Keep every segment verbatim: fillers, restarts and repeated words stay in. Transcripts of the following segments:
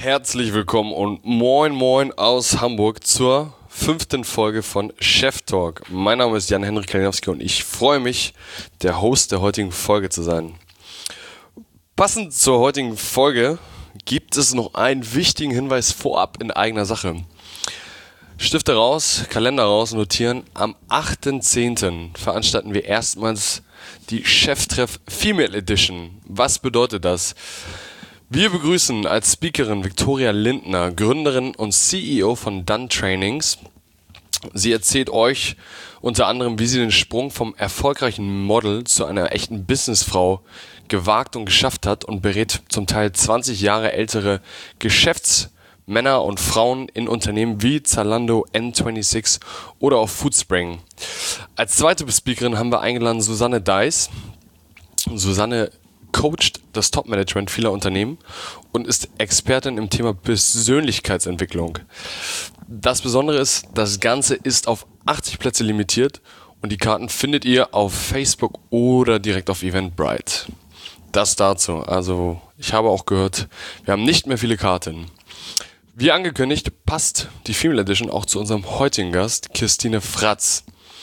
Herzlich willkommen und moin moin aus Hamburg zur fünften Folge von Chef Talk. Mein Name ist Jan-Henrik Kalinowski und ich freue mich, der Host der heutigen Folge zu sein. Passend zur heutigen Folge gibt es noch einen wichtigen Hinweis vorab in eigener Sache. Stifte raus, Kalender raus, notieren. Am achten zehnten veranstalten wir erstmals die Cheftreff Female Edition. Was bedeutet das? Wir begrüßen als Speakerin Viktoria Lindner, Gründerin und C E O von Done Trainings. Sie erzählt euch unter anderem, wie sie den Sprung vom erfolgreichen Model zu einer echten Businessfrau gewagt und geschafft hat und berät zum Teil zwanzig Jahre ältere Geschäftsmänner und Frauen in Unternehmen wie Zalando, N sechsundzwanzig oder auch Foodspring. Als zweite Speakerin haben wir eingeladen Susanne Deiss. Susanne coacht das Top-Management vieler Unternehmen und ist Expertin im Thema Persönlichkeitsentwicklung. Das Besondere ist, das Ganze ist auf achtzig Plätze limitiert und die Karten findet ihr auf Facebook oder direkt auf Eventbrite. Das dazu. Also ich habe auch gehört, wir haben nicht mehr viele Karten. Wie angekündigt, passt die Female Edition auch zu unserem heutigen Gast, Christine Fratz.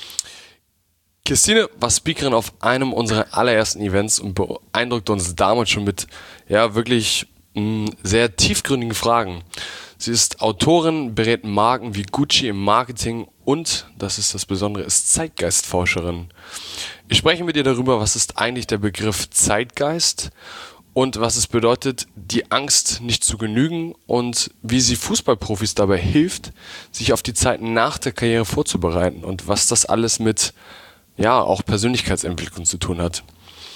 Christine war Speakerin auf einem unserer allerersten Events und beeindruckte uns damals schon mit ja wirklich mh, sehr tiefgründigen Fragen. Sie ist Autorin, berät Marken wie Gucci im Marketing und, das ist das Besondere, ist Zeitgeistforscherin. Ich spreche mit ihr darüber, was ist eigentlich der Begriff Zeitgeist und was es bedeutet, die Angst nicht zu genügen und wie sie Fußballprofis dabei hilft, sich auf die Zeit nach der Karriere vorzubereiten und was das alles mit ja, auch Persönlichkeitsentwicklung zu tun hat.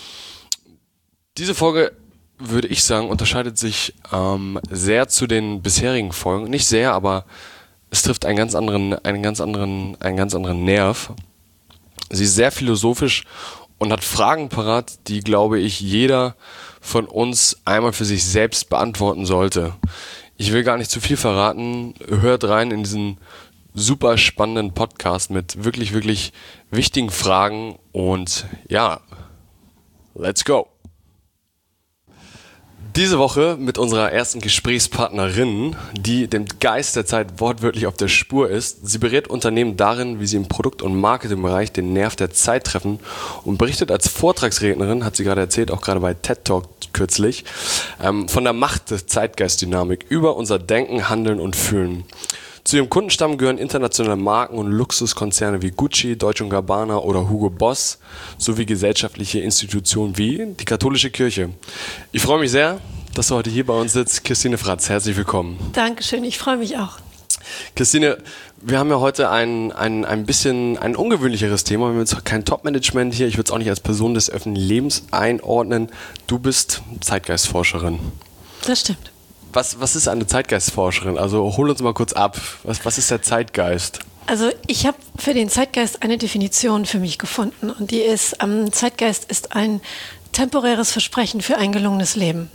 Diese Folge, würde ich sagen, unterscheidet sich ähm, sehr zu den bisherigen Folgen. Nicht sehr, aber es trifft einen ganz anderen, einen ganz anderen, einen ganz anderen Nerv. Sie ist sehr philosophisch und hat Fragen parat, die, glaube ich, jeder von uns einmal für sich selbst beantworten sollte. Ich will gar nicht zu viel verraten. Hört rein in diesen super spannenden Podcast mit wirklich, wirklich wichtigen Fragen und ja, let's go! Diese Woche mit unserer ersten Gesprächspartnerin, die dem Geist der Zeit wortwörtlich auf der Spur ist. Sie berät Unternehmen darin, wie sie im Produkt- und Marketingbereich den Nerv der Zeit treffen und berichtet als Vortragsrednerin, hat sie gerade erzählt, auch gerade bei TED Talk kürzlich, ähm, von der Macht der Zeitgeistdynamik über unser Denken, Handeln und Fühlen. Zu ihrem Kundenstamm gehören internationale Marken und Luxuskonzerne wie Gucci, Dolce und Gabbana oder Hugo Boss sowie gesellschaftliche Institutionen wie die katholische Kirche. Ich freue mich sehr, dass du heute hier bei uns sitzt. Christine Fratz, herzlich willkommen. Dankeschön, ich freue mich auch. Christine, wir haben ja heute ein, ein, ein bisschen ein ungewöhnlicheres Thema. Wir haben jetzt kein Top-Management hier. Ich würde es auch nicht als Person des öffentlichen Lebens einordnen. Du bist Zeitgeistforscherin. Das stimmt. Was, was ist eine Zeitgeistforscherin? Also hol uns mal kurz ab. Was, was ist der Zeitgeist? Also ich habe für den Zeitgeist eine Definition für mich gefunden und die ist, ähm, Zeitgeist ist ein temporäres Versprechen für ein gelungenes Leben.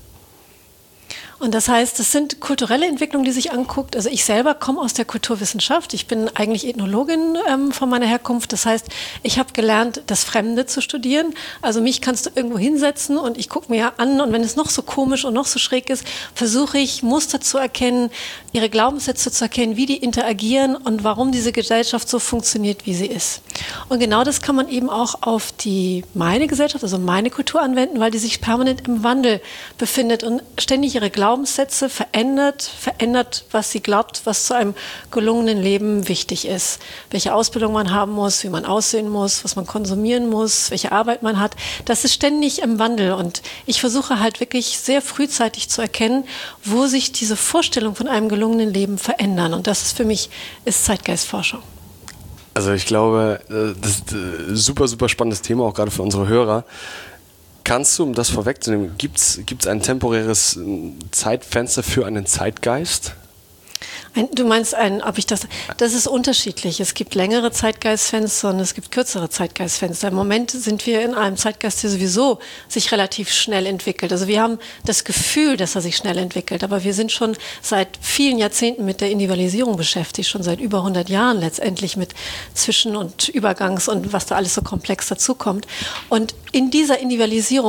Und das heißt, es sind kulturelle Entwicklungen, die sich anguckt. Also ich selber komme aus der Kulturwissenschaft. Ich bin eigentlich Ethnologin ähm, von meiner Herkunft. Das heißt, ich habe gelernt, das Fremde zu studieren. Also mich kannst du irgendwo hinsetzen und ich gucke mir an. Und wenn es noch so komisch und noch so schräg ist, versuche ich Muster zu erkennen, ihre Glaubenssätze zu erkennen, wie die interagieren und warum diese Gesellschaft so funktioniert, wie sie ist. Und genau das kann man eben auch auf die meine Gesellschaft, also meine Kultur anwenden, weil die sich permanent im Wandel befindet und ständig ihre Glaubenssätze Glaubenssätze verändert, verändert, was sie glaubt, was zu einem gelungenen Leben wichtig ist. Welche Ausbildung man haben muss, wie man aussehen muss, was man konsumieren muss, welche Arbeit man hat. Das ist ständig im Wandel und ich versuche halt wirklich sehr frühzeitig zu erkennen, wo sich diese Vorstellungen von einem gelungenen Leben verändern. Und das ist für mich ist Zeitgeistforschung. Also ich glaube, das ist ein super, super spannendes Thema, auch gerade für unsere Hörer. Kannst du, um das vorwegzunehmen, gibt es ein temporäres Zeitfenster für einen Zeitgeist? Ein, du meinst, ein, ob ich das, das ist unterschiedlich. Es gibt längere Zeitgeistfenster und es gibt kürzere Zeitgeistfenster. Im Moment sind wir in einem Zeitgeist, der sowieso sich relativ schnell entwickelt. Also wir haben das Gefühl, dass er sich schnell entwickelt, aber wir sind schon seit vielen Jahrzehnten mit der Individualisierung beschäftigt, schon seit über hundert Jahren letztendlich mit Zwischen- und Übergangs- und was da alles so komplex dazukommt. Und in dieser Individualisierung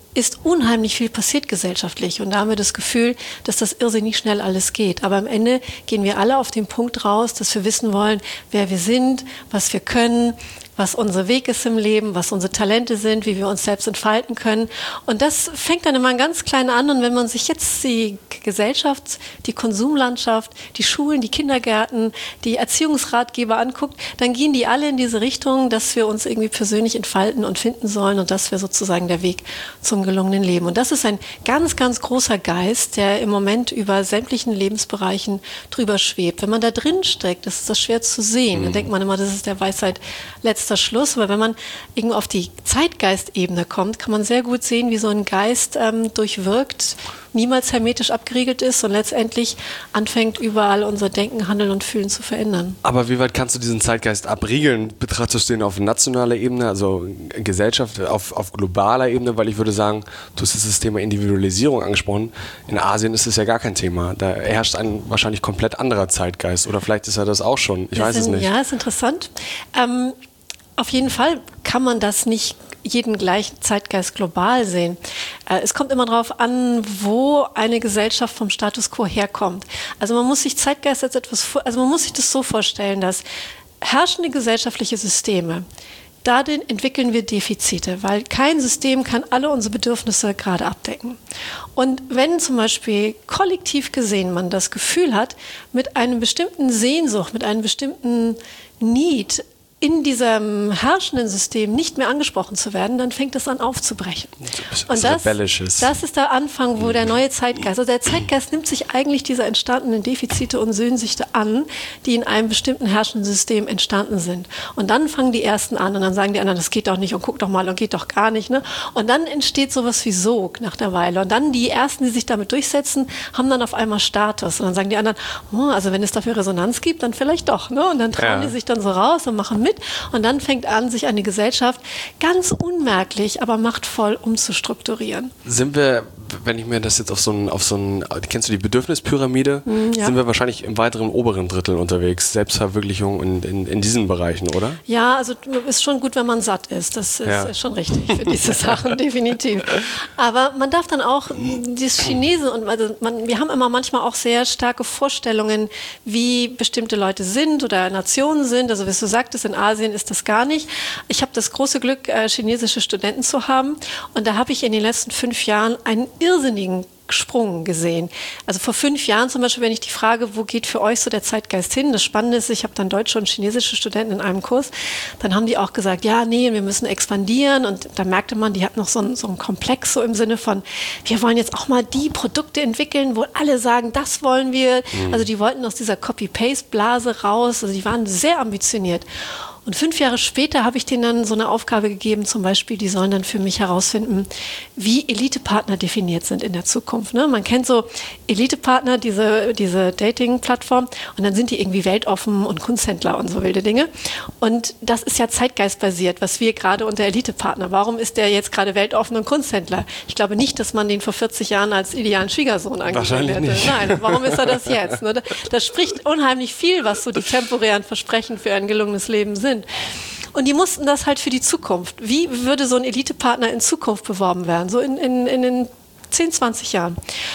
ist unheimlich viel passiert gesellschaftlich und da haben wir das Gefühl, dass das irrsinnig schnell alles geht. Aber am Ende gehen wir alle auf den Punkt raus, dass wir wissen wollen, wer wir sind, was wir können, was unser Weg ist im Leben, was unsere Talente sind, wie wir uns selbst entfalten können. Und das fängt dann immer ganz klein an. Und wenn man sich jetzt die Gesellschaft, die Konsumlandschaft, die Schulen, die Kindergärten, die Erziehungsratgeber anguckt, dann gehen die alle in diese Richtung, dass wir uns irgendwie persönlich entfalten und finden sollen. Und das wäre sozusagen der Weg zum gelungenen Leben. Und das ist ein ganz, ganz großer Geist, der im Moment über sämtlichen Lebensbereichen drüber schwebt. Wenn man da drin steckt, ist das schwer zu sehen. Dann denkt man immer, das ist der Weisheit letzter Schluss, aber wenn man irgendwo auf die Zeitgeistebene kommt, kann man sehr gut sehen, wie so ein Geist ähm, durchwirkt, niemals hermetisch abgeriegelt ist und letztendlich anfängt, überall unser Denken, Handeln und Fühlen zu verändern. Aber wie weit kannst du diesen Zeitgeist abriegeln? Betrachtest du ihn auf nationaler Ebene, also Gesellschaft, auf, auf globaler Ebene? Weil ich würde sagen, du hast das Thema Individualisierung angesprochen. In Asien ist es ja gar kein Thema. Da herrscht ein wahrscheinlich komplett anderer Zeitgeist. Oder vielleicht ist er das auch schon. Ich Wir weiß sind, es nicht. Ja, ist interessant. Ähm, auf jeden Fall kann man das nicht jeden gleichen Zeitgeist global sehen. Äh, es kommt immer darauf an, wo eine Gesellschaft vom Status quo herkommt. Also man muss sich Zeitgeist als etwas, vor, also man muss sich das so vorstellen, dass herrschende gesellschaftliche Systeme, darin entwickeln wir Defizite, weil kein System kann alle unsere Bedürfnisse gerade abdecken. Und wenn zum Beispiel kollektiv gesehen man das Gefühl hat, mit einem bestimmten Sehnsucht, mit einem bestimmten Need in diesem herrschenden System nicht mehr angesprochen zu werden, dann fängt es an aufzubrechen. Und das, das ist der Anfang, wo der neue Zeitgeist, also der Zeitgeist nimmt sich eigentlich dieser entstandenen Defizite und Sehnsüchte an, die in einem bestimmten herrschenden System entstanden sind. Und dann fangen die Ersten an und dann sagen die anderen, das geht doch nicht und guck doch mal und geht doch gar nicht. Ne? Und dann entsteht sowas wie Sog nach der Weile. Und dann die Ersten, die sich damit durchsetzen, haben dann auf einmal Status. Und dann sagen die anderen, oh, also wenn es dafür Resonanz gibt, dann vielleicht doch. Ne? Und dann trauen ja. die sich dann so raus und machen mit. Und dann fängt an, sich eine Gesellschaft ganz unmerklich, aber machtvoll umzustrukturieren. Sind wir, wenn ich mir das jetzt auf so ein, auf so ein, kennst du die Bedürfnispyramide? Mm, ja. Sind wir wahrscheinlich im weiteren oberen Drittel unterwegs, Selbstverwirklichung in, in, in diesen Bereichen, oder? Ja, also ist schon gut, wenn man satt ist. Das ist ja. schon richtig für diese Sachen, definitiv. Aber man darf dann auch das Chinesen, und also man, wir haben immer manchmal auch sehr starke Vorstellungen, wie bestimmte Leute sind oder Nationen sind. Also wie du sagtest, in Asien ist das gar nicht. Ich habe das große Glück, äh, chinesische Studenten zu haben. Und da habe ich in den letzten fünf Jahren einen irrsinnigen Sprung gesehen. Also vor fünf Jahren zum Beispiel, wenn ich die Frage, wo geht für euch so der Zeitgeist hin? Das Spannende ist, ich habe dann deutsche und chinesische Studenten in einem Kurs, dann haben die auch gesagt, ja, nee, wir müssen expandieren und da merkte man, die hat noch so einen, so einen Komplex so im Sinne von, wir wollen jetzt auch mal die Produkte entwickeln, wo alle sagen, das wollen wir. Mhm. Also die wollten aus dieser Copy-Paste-Blase raus, also die waren sehr ambitioniert. Und fünf Jahre später habe ich denen dann so eine Aufgabe gegeben, zum Beispiel, die sollen dann für mich herausfinden, wie Elite-Partner definiert sind in der Zukunft. Ne? Man kennt so Elite-Partner, diese, diese Dating-Plattform, und dann sind die irgendwie weltoffen und Kunsthändler und so wilde Dinge. Und das ist ja zeitgeistbasiert, was wir gerade unter Elite-Partner. Warum ist der jetzt gerade weltoffen und Kunsthändler? Ich glaube nicht, dass man den vor vierzig Jahren als idealen Schwiegersohn angesehen hätte. Nicht. Nein, warum ist er das jetzt? Ne? Das spricht unheimlich viel, was so die temporären Versprechen für ein gelungenes Leben sind. Und die mussten das halt für die Zukunft. Wie würde so ein Elite-Partner in Zukunft beworben werden? So in, in, in den zehn, zwanzig Jahren.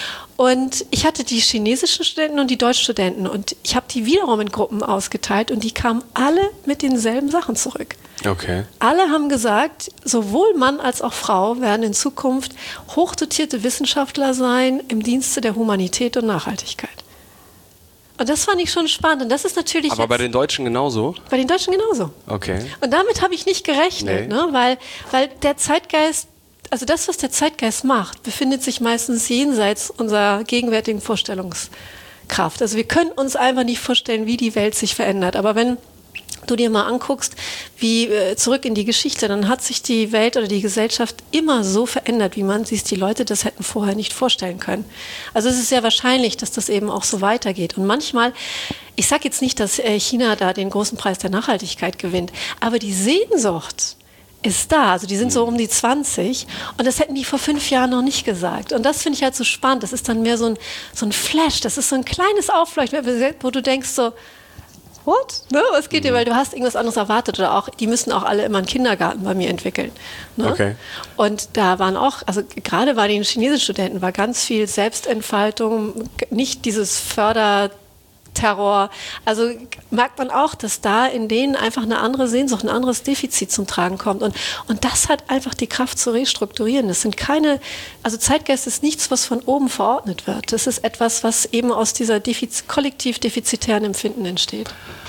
Und ich hatte die chinesischen Studenten und die deutschen Studenten und ich habe die wiederum in Gruppen ausgeteilt und die kamen alle mit denselben Sachen zurück. Okay. Alle haben gesagt, sowohl Mann als auch Frau werden in Zukunft hochdotierte Wissenschaftler sein im Dienste der Humanität und Nachhaltigkeit. Und das fand ich schon spannend. Und das ist natürlich Aber bei den Deutschen genauso? Bei den Deutschen genauso. Okay. Und damit habe ich nicht gerechnet, nee. ne? weil, weil der Zeitgeist, also das, was der Zeitgeist macht, befindet sich meistens jenseits unserer gegenwärtigen Vorstellungskraft. Also wir können uns einfach nicht vorstellen, wie die Welt sich verändert. Aber wenn du dir mal anguckst, wie äh, zurück in die Geschichte, dann hat sich die Welt oder die Gesellschaft immer so verändert, wie man sich die Leute das hätten vorher nicht vorstellen können. Also es ist sehr wahrscheinlich, dass das eben auch so weitergeht. Und manchmal, ich sage jetzt nicht, dass äh, China da den großen Preis der Nachhaltigkeit gewinnt, aber die Sehnsucht ist da, also die sind so um die zwanzig und das hätten die vor fünf Jahren noch nicht gesagt. Und das finde ich halt so spannend, das ist dann mehr so ein, so ein Flash, das ist so ein kleines Aufleuchten, wo du denkst so, what? Ne? Was geht mhm. dir, weil du hast irgendwas anderes erwartet oder auch, die müssen auch alle immer einen Kindergarten bei mir entwickeln. Ne? Okay. Und da waren auch, also gerade bei den chinesischen Studenten war ganz viel Selbstentfaltung, nicht dieses Förder Terror. Also merkt man auch, dass da in denen einfach eine andere Sehnsucht, ein anderes Defizit zum Tragen kommt. Und, und das hat einfach die Kraft zu restrukturieren. Das sind keine, also Zeitgeist ist nichts, was von oben verordnet wird. Das ist etwas, was eben aus dieser Defiz- kollektiv defizitären Empfinden entsteht.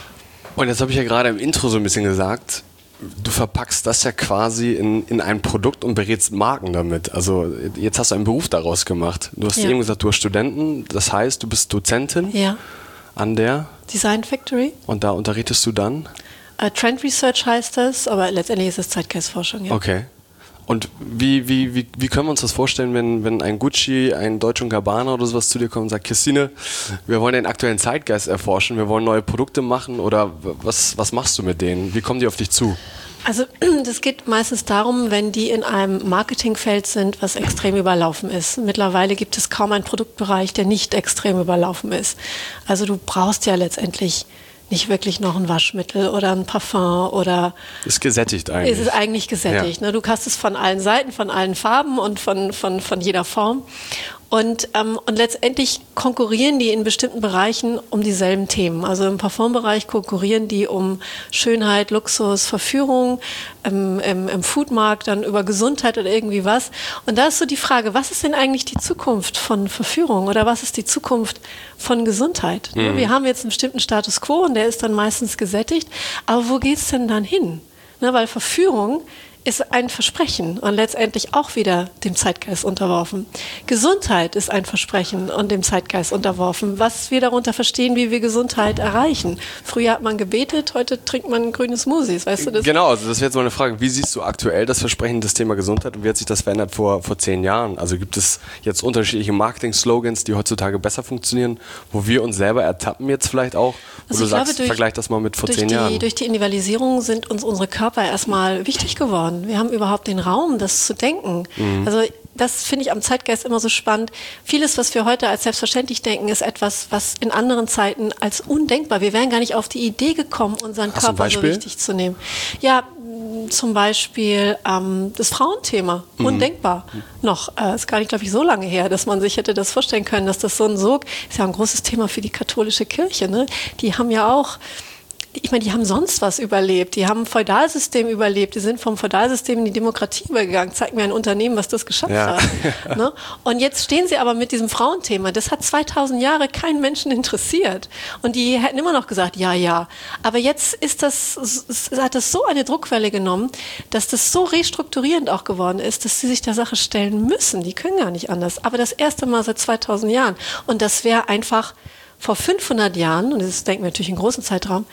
Und jetzt habe ich ja gerade im Intro so ein bisschen gesagt, du verpackst das ja quasi in, in ein Produkt und berätst Marken damit. Also jetzt hast du einen Beruf daraus gemacht. Du hast ja. eben gesagt, du hast Studenten, das heißt, du bist Dozentin. Ja. An der Design Factory. Und da unterrichtest du dann? Uh, Trend Research heißt das, aber letztendlich ist es Zeitgeistforschung. Ja. Okay. Und wie, wie, wie, wie können wir uns das vorstellen, wenn, wenn ein Gucci, ein Deutsche und Gabbana oder sowas zu dir kommt und sagt, Christine, wir wollen den aktuellen Zeitgeist erforschen, wir wollen neue Produkte machen oder was, was machst du mit denen? Wie kommen die auf dich zu? Also das geht meistens darum, wenn die in einem Marketingfeld sind, was extrem überlaufen ist. Mittlerweile gibt es kaum einen Produktbereich, der nicht extrem überlaufen ist. Also du brauchst ja letztendlich nicht wirklich noch ein Waschmittel oder ein Parfum oder... Ist gesättigt eigentlich. Ist es eigentlich gesättigt. Ja. Ne? Du hast es von allen Seiten, von allen Farben und von, von, von jeder Form. Und, ähm, und letztendlich konkurrieren die in bestimmten Bereichen um dieselben Themen. Also im Parfumbereich konkurrieren die um Schönheit, Luxus, Verführung, ähm, im, im Foodmarkt dann über Gesundheit oder irgendwie was. Und da ist so die Frage, was ist denn eigentlich die Zukunft von Verführung oder was ist die Zukunft von Gesundheit? Mhm. Wir haben jetzt einen bestimmten Status quo und der ist dann meistens gesättigt. Aber wo geht es denn dann hin? Ne, weil Verführung ist ein Versprechen und letztendlich auch wieder dem Zeitgeist unterworfen. Gesundheit ist ein Versprechen und dem Zeitgeist unterworfen. Was wir darunter verstehen, wie wir Gesundheit erreichen. Früher hat man gebetet, heute trinkt man grüne Smoothies, weißt du das? Genau, also das wäre jetzt mal eine Frage. Wie siehst du aktuell das Versprechen des Thema Gesundheit und wie hat sich das verändert vor, vor zehn Jahren? Also gibt es jetzt unterschiedliche Marketing-Slogans, die heutzutage besser funktionieren, wo wir uns selber ertappen jetzt vielleicht auch? Wo also du sagst, glaube, durch, vergleich das mal mit vor zehn die, Jahren. Durch die Individualisierung sind uns unsere Körper erstmal wichtig geworden. Wir haben überhaupt den Raum, das zu denken. Mhm. Also das finde ich am Zeitgeist immer so spannend. Vieles, was wir heute als selbstverständlich denken, ist etwas, was in anderen Zeiten als undenkbar. Wir wären gar nicht auf die Idee gekommen, unseren Hast Körper so wichtig zu nehmen. Ja, zum Beispiel ähm, das Frauenthema. Mhm. Undenkbar. Mhm. Noch, äh, ist gar nicht, glaube ich, so lange her, dass man sich hätte das vorstellen können, dass das so ein Sog ist ja ein großes Thema für die katholische Kirche. Ne? Die haben ja auch Ich meine, die haben sonst was überlebt. Die haben ein Feudalsystem überlebt. Die sind vom Feudalsystem in die Demokratie übergegangen. Zeig mir ein Unternehmen, was das geschafft ja. hat. Ne? Und jetzt stehen sie aber mit diesem Frauenthema. Das hat zweitausend Jahre keinen Menschen interessiert. Und die hätten immer noch gesagt, ja, ja. Aber jetzt ist das, hat das so eine Druckwelle genommen, dass das so restrukturierend auch geworden ist, dass sie sich der Sache stellen müssen. Die können gar nicht anders. Aber das erste Mal seit zweitausend Jahren. Und das wäre einfach vor fünfhundert Jahren, und das denken wir natürlich in großen Zeitraum,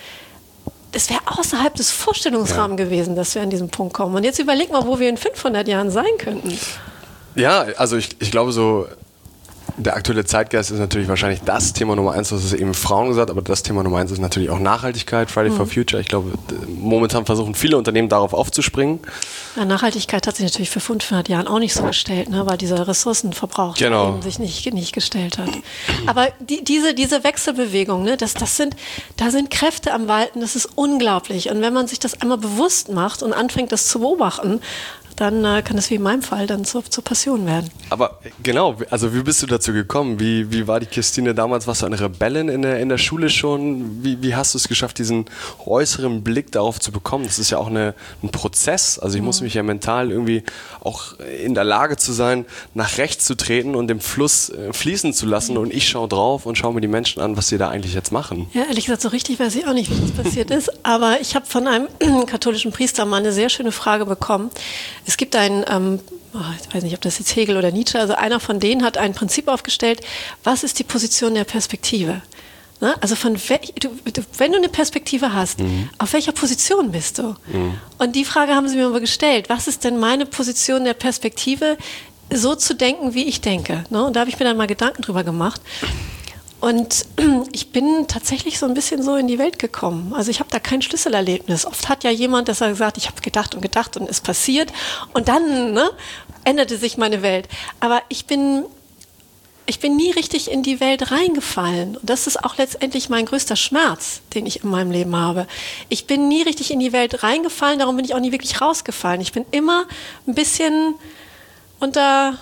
das wäre außerhalb des Vorstellungsrahmens ja. gewesen, dass wir an diesen Punkt kommen. Und jetzt überleg mal, wo wir in fünfhundert Jahren sein könnten. Ja, also ich, ich glaube so, der aktuelle Zeitgeist ist natürlich wahrscheinlich das Thema Nummer eins, das ist eben Frauen gesagt, aber das Thema Nummer eins ist natürlich auch Nachhaltigkeit, Friday mhm. for Future. Ich glaube, momentan versuchen viele Unternehmen darauf aufzuspringen. Ja, Nachhaltigkeit hat sich natürlich für fünfhundert Jahren auch nicht so gestellt, ne, weil dieser Ressourcenverbrauch genau. sich nicht, nicht gestellt hat. Aber die, diese, diese Wechselbewegung, ne, das, das sind, da sind Kräfte am Walten, das ist unglaublich. Und wenn man sich das einmal bewusst macht und anfängt, das zu beobachten, dann äh, kann es wie in meinem Fall dann zur, zur Passion werden. Aber genau, also wie bist du dazu gekommen? Wie, wie war die Christine damals? Warst du eine Rebellin in der, in der Schule schon? Wie, wie hast du es geschafft, diesen äußeren Blick darauf zu bekommen? Das ist ja auch eine, ein Prozess. Also ich mhm. muss mich ja mental irgendwie auch in der Lage zu sein, nach rechts zu treten und den Fluss äh, fließen zu lassen. Und ich schaue drauf und schaue mir die Menschen an, was sie da eigentlich jetzt machen. Ja, ehrlich gesagt, so richtig weiß ich auch nicht, wie das passiert ist. Aber ich habe von einem katholischen Priester mal eine sehr schöne Frage bekommen. Es gibt einen, ähm, oh, ich weiß nicht, ob das jetzt Hegel oder Nietzsche, also einer von denen hat ein Prinzip aufgestellt, was ist die Position der Perspektive? Ne? Also von welch, du, du, wenn du eine Perspektive hast, mhm. auf welcher Position bist du? Mhm. Und die Frage haben sie mir immer gestellt, was ist denn meine Position der Perspektive, so zu denken, wie ich denke? Ne? Und da habe ich mir dann mal Gedanken drüber gemacht. Und ich bin tatsächlich so ein bisschen so in die Welt gekommen. Also ich habe da kein Schlüsselerlebnis. Oft hat ja jemand, das hat gesagt, ich habe gedacht und gedacht und es passiert. Und dann ne, änderte sich meine Welt. Aber ich bin ich bin nie richtig in die Welt reingefallen. Und das ist auch letztendlich mein größter Schmerz, den ich in meinem Leben habe. Ich bin nie richtig in die Welt reingefallen, darum bin ich auch nie wirklich rausgefallen. Ich bin immer ein bisschen unter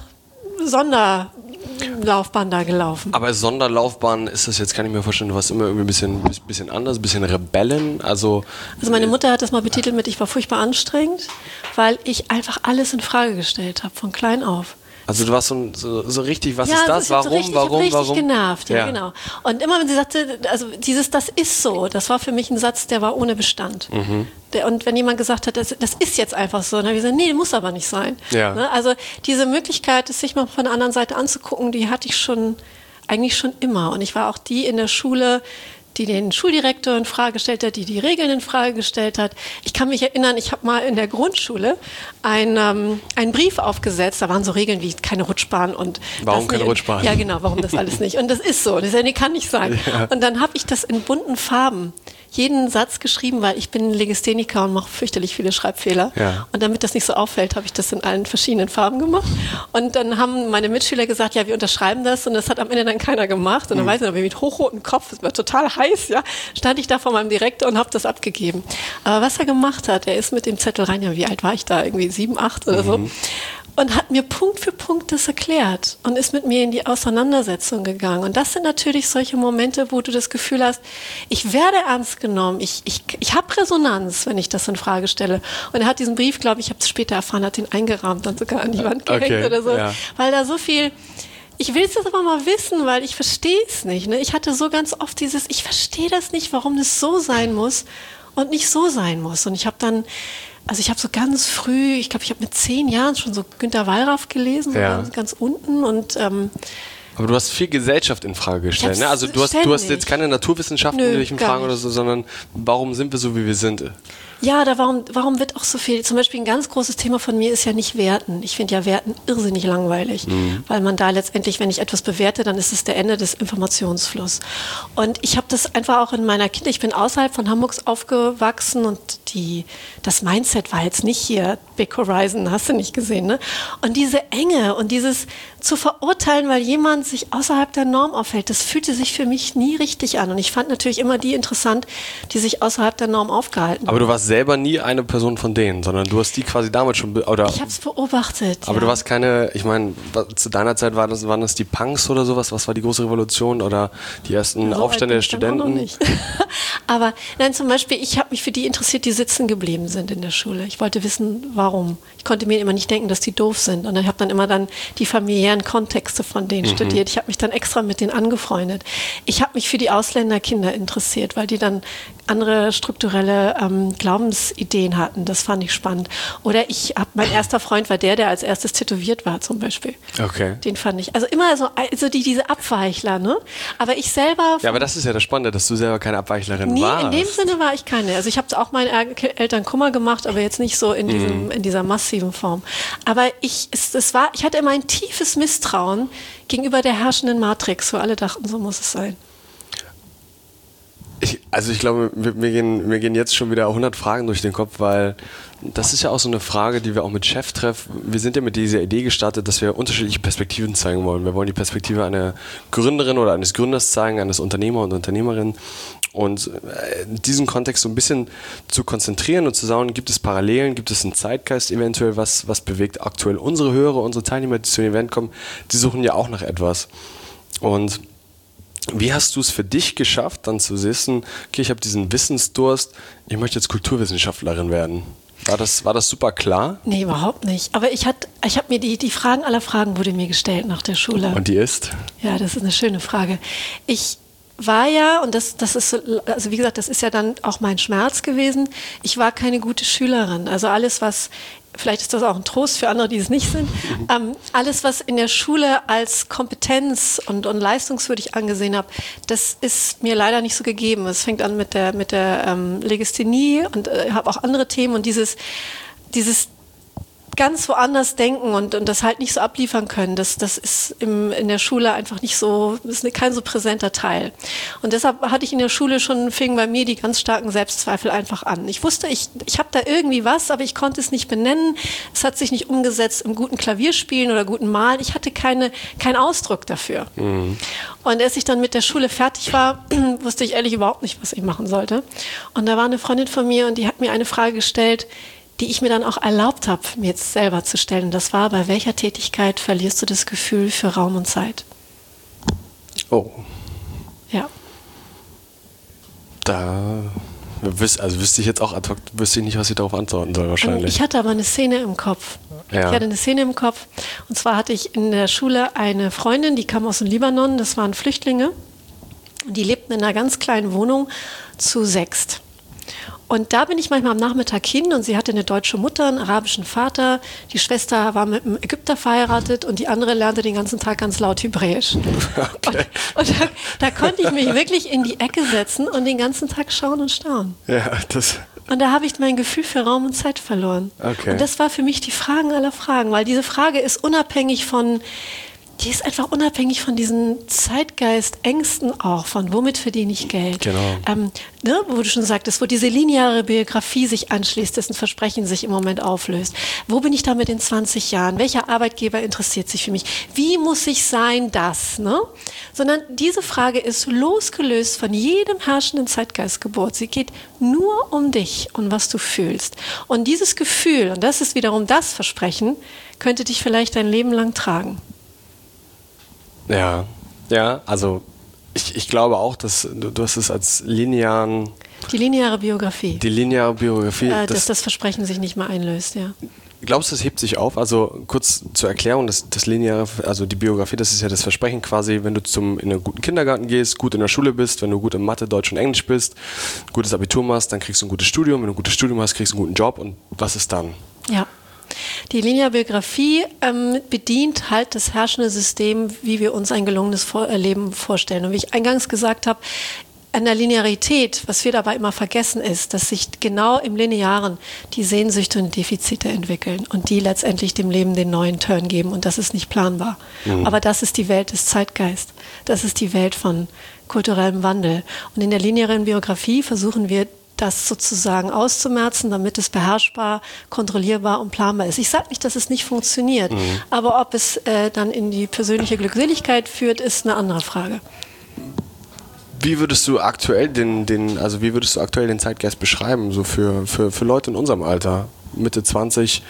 Sonderlaufbahn da gelaufen. Aber Sonderlaufbahn ist das jetzt, kann ich mir vorstellen, du warst immer irgendwie ein bisschen, bisschen anders, ein bisschen Rebellen. Also, also meine Mutter hat das mal betitelt mit, ich war furchtbar anstrengend, weil ich einfach alles in Frage gestellt habe, von klein auf. Also du warst so, so, so richtig, was ja, ist das, warum, so richtig, warum, ich warum? richtig genervt, ja, ja, genau. Und immer wenn sie sagte, also dieses, das ist so, das war für mich ein Satz, der war ohne Bestand. Mhm. Der, und wenn jemand gesagt hat, das, das ist jetzt einfach so, dann habe ich gesagt, nee, muss aber nicht sein. Ja. Ne? Also diese Möglichkeit, es sich mal von der anderen Seite anzugucken, die hatte ich schon, eigentlich schon immer. Und ich war auch die in der Schule, die den Schuldirektor in Frage gestellt hat, die die Regeln in Frage gestellt hat. Ich kann mich erinnern, ich habe mal in der Grundschule ein, ähm, einen Brief aufgesetzt, da waren so Regeln wie keine Rutschbahn und warum keine nicht. Rutschbahn? Ja, genau, warum das alles nicht. Und das ist so, das kann nicht sein. Ja. Und dann habe ich das in bunten Farben jeden Satz geschrieben, weil ich bin Legastheniker und mache fürchterlich viele Schreibfehler. Ja. Und damit das nicht so auffällt, habe ich das in allen verschiedenen Farben gemacht. Und dann haben meine Mitschüler gesagt, ja, wir unterschreiben das. Und das hat am Ende dann keiner gemacht. Und dann mhm. weiß ich noch, mit hochrotem Kopf, es war total heiß, ja, stand ich da vor meinem Direktor und habe das abgegeben. Aber was er gemacht hat, er ist mit dem Zettel rein, ja, wie alt war ich da? Irgendwie sieben, acht oder so. Mhm. Und hat mir Punkt für Punkt das erklärt und ist mit mir in die Auseinandersetzung gegangen. Und das sind natürlich solche Momente, wo du das Gefühl hast, ich werde ernst genommen, ich, ich, ich habe Resonanz, wenn ich das in Frage stelle. Und er hat diesen Brief, glaube ich, ich habe es später erfahren, hat den eingerahmt und sogar an die Wand gehängt okay, oder so. Ja. Weil da so viel... Ich will es jetzt aber mal wissen, weil ich verstehe es nicht. Ne? Ich hatte so ganz oft dieses, ich verstehe das nicht, warum das so sein muss und nicht so sein muss. Und ich habe dann... Also ich habe so ganz früh, ich glaube, ich habe mit zehn Jahren schon so Günter Wallraff gelesen, ja. so ganz, ganz unten und ähm, aber du hast viel Gesellschaft in Frage gestellt, ne? Also du hast, du hast jetzt keine Naturwissenschaften, Nö, die dich in Frage oder so, sondern warum sind wir so, wie wir sind? Ja, da warum, warum wird auch so viel, zum Beispiel ein ganz großes Thema von mir ist ja nicht Werten. Ich finde ja Werten irrsinnig langweilig, mhm. weil man da letztendlich, wenn ich etwas bewerte, dann ist es der Ende des Informationsflusses. Und ich habe das einfach auch in meiner Kindheit, ich bin außerhalb von Hamburgs aufgewachsen und die, das Mindset war jetzt nicht hier, Big Horizon, hast du nicht gesehen, ne? Und diese Enge und dieses zu verurteilen, weil jemand sich außerhalb der Norm aufhält, das fühlte sich für mich nie richtig an. Und ich fand natürlich immer die interessant, die sich außerhalb der Norm aufgehalten haben. Aber du warst selber nie eine Person von denen, sondern du hast die quasi damals schon... Oder, ich habe es beobachtet. Aber ja. du warst keine, ich meine, zu deiner Zeit war das, waren das die Punks oder sowas? Was war die große Revolution oder die ersten so Aufstände der Studenten? Auch noch nicht. Aber nein, zum Beispiel, ich habe mich für die interessiert, die sitzen geblieben sind in der Schule. Ich wollte wissen, warum. Ich konnte mir immer nicht denken, dass die doof sind. Und ich habe dann immer dann die familiären Kontexte von denen mhm. studiert. Ich habe mich dann extra mit denen angefreundet. Ich habe mich für die Ausländerkinder interessiert, weil die dann andere strukturelle ähm, Glaubensideen hatten. Das fand ich spannend. Oder ich habe, mein erster Freund war der, der als erstes tätowiert war zum Beispiel. Okay. Den fand ich. Also immer so, also die, diese Abweichler, ne? Aber ich selber... Ja, aber das ist ja das Spannende, dass du selber keine Abweichlerin nee, warst. In dem Sinne war ich keine. Also ich habe auch meinen Eltern Kummer gemacht, aber jetzt nicht so in, diesem, mhm. in dieser massiven Form. Aber ich, es, es war, ich hatte immer ein tiefes Misstrauen gegenüber der herrschenden Matrix, wo alle dachten, so muss es sein. Ich, also ich glaube, mir, mir, gehen, mir gehen jetzt schon wieder hundert Fragen durch den Kopf, weil das ist ja auch so eine Frage, die wir auch mit Cheftreff, wir sind ja mit dieser Idee gestartet, dass wir unterschiedliche Perspektiven zeigen wollen. Wir wollen die Perspektive einer Gründerin oder eines Gründers zeigen, eines Unternehmer und Unternehmerin und diesen Kontext so ein bisschen zu konzentrieren und zu sagen, gibt es Parallelen, gibt es einen Zeitgeist eventuell, was, was bewegt aktuell unsere Hörer, unsere Teilnehmer, die zu dem Event kommen, die suchen ja auch nach etwas. Und wie hast du es für dich geschafft, dann zu wissen, okay, ich habe diesen Wissensdurst, ich möchte jetzt Kulturwissenschaftlerin werden? War das, war das super klar? Nee, überhaupt nicht. Aber ich, ich habe mir die, die Fragen aller Fragen wurde mir gestellt nach der Schule. Und die ist? Ja, das ist eine schöne Frage. Ich war ja, und das, das ist, also wie gesagt, das ist ja dann auch mein Schmerz gewesen, ich war keine gute Schülerin. Also alles, was, vielleicht ist das auch ein Trost für andere, die es nicht sind, ähm, alles, was in der Schule als Kompetenz und, und leistungswürdig angesehen habe, das ist mir leider nicht so gegeben. Es fängt an mit der, mit der ähm, Legasthenie und äh, habe auch andere Themen und dieses, dieses ganz woanders denken und, und das halt nicht so abliefern können. Das, das ist im, in der Schule einfach nicht so, das ist kein so präsenter Teil. Und deshalb hatte ich in der Schule schon, fingen bei mir die ganz starken Selbstzweifel einfach an. Ich wusste, ich, ich habe da irgendwie was, aber ich konnte es nicht benennen. Es hat sich nicht umgesetzt im guten Klavierspielen oder guten Malen. Ich hatte keine, keinen Ausdruck dafür. Mhm. Und als ich dann mit der Schule fertig war, wusste ich ehrlich überhaupt nicht, was ich machen sollte. Und da war eine Freundin von mir und die hat mir eine Frage gestellt, die ich mir dann auch erlaubt habe, mir jetzt selber zu stellen. Und das war, bei welcher Tätigkeit verlierst du das Gefühl für Raum und Zeit? Oh. Ja. Da wüs- also wüsste ich jetzt auch ad hoc, wüsste ich nicht, was ich darauf antworten soll wahrscheinlich. Ich hatte aber eine Szene im Kopf. Ja. Ich hatte eine Szene im Kopf. Und zwar hatte ich in der Schule eine Freundin, die kam aus dem Libanon, das waren Flüchtlinge. Und die lebten in einer ganz kleinen Wohnung zu sechst. Und da bin ich manchmal am Nachmittag hin und sie hatte eine deutsche Mutter, einen arabischen Vater. Die Schwester war mit einem Ägypter verheiratet und die andere lernte den ganzen Tag ganz laut Hebräisch. Okay. Und, und da, da konnte ich mich wirklich in die Ecke setzen und den ganzen Tag schauen und staunen. Ja, das... Und da habe ich mein Gefühl für Raum und Zeit verloren. Okay. Und das war für mich die Fragen aller Fragen, weil diese Frage ist unabhängig von... Die ist einfach unabhängig von diesen Zeitgeist-Ängsten auch, von womit verdiene ich Geld. Genau. Ähm, ne, wo du schon sagtest, wo diese lineare Biografie sich anschließt, dessen Versprechen sich im Moment auflöst. Wo bin ich damit in zwanzig Jahren? Welcher Arbeitgeber interessiert sich für mich? Wie muss ich sein, das? Ne? Sondern diese Frage ist losgelöst von jedem herrschenden Zeitgeistgebot. Sie geht nur um dich und was du fühlst. Und dieses Gefühl, und das ist wiederum das Versprechen, könnte dich vielleicht dein Leben lang tragen. Ja, ja, also ich, ich glaube auch, dass du, du hast es als linearen... Die lineare Biografie. Die lineare Biografie. Äh, das, dass das Versprechen sich nicht mehr einlöst, ja. Glaubst du, das hebt sich auf? Also kurz zur Erklärung, das, das lineare, also die Biografie, das ist ja das Versprechen quasi, wenn du zum, in einen guten Kindergarten gehst, gut in der Schule bist, wenn du gut in Mathe, Deutsch und Englisch bist, gutes Abitur machst, dann kriegst du ein gutes Studium, wenn du ein gutes Studium hast, kriegst du einen guten Job und was ist dann? Ja. Die lineare Biografie ähm, bedient halt das herrschende System, wie wir uns ein gelungenes Vor- Leben vorstellen. Und wie ich eingangs gesagt habe, an der Linearität, was wir dabei immer vergessen, ist, dass sich genau im Linearen die Sehnsüchte und Defizite entwickeln und die letztendlich dem Leben den neuen Turn geben. Und das ist nicht planbar. Mhm. Aber das ist die Welt des Zeitgeist. Das ist die Welt von kulturellem Wandel. Und in der linearen Biografie versuchen wir, das sozusagen auszumerzen, damit es beherrschbar, kontrollierbar und planbar ist. Ich sage nicht, dass es nicht funktioniert, mhm. aber ob es äh, dann in die persönliche Glückseligkeit führt, ist eine andere Frage. Wie würdest du aktuell den, den, also wie würdest du aktuell den Zeitgeist beschreiben, so für, für, für Leute in unserem Alter, Mitte zwanzig?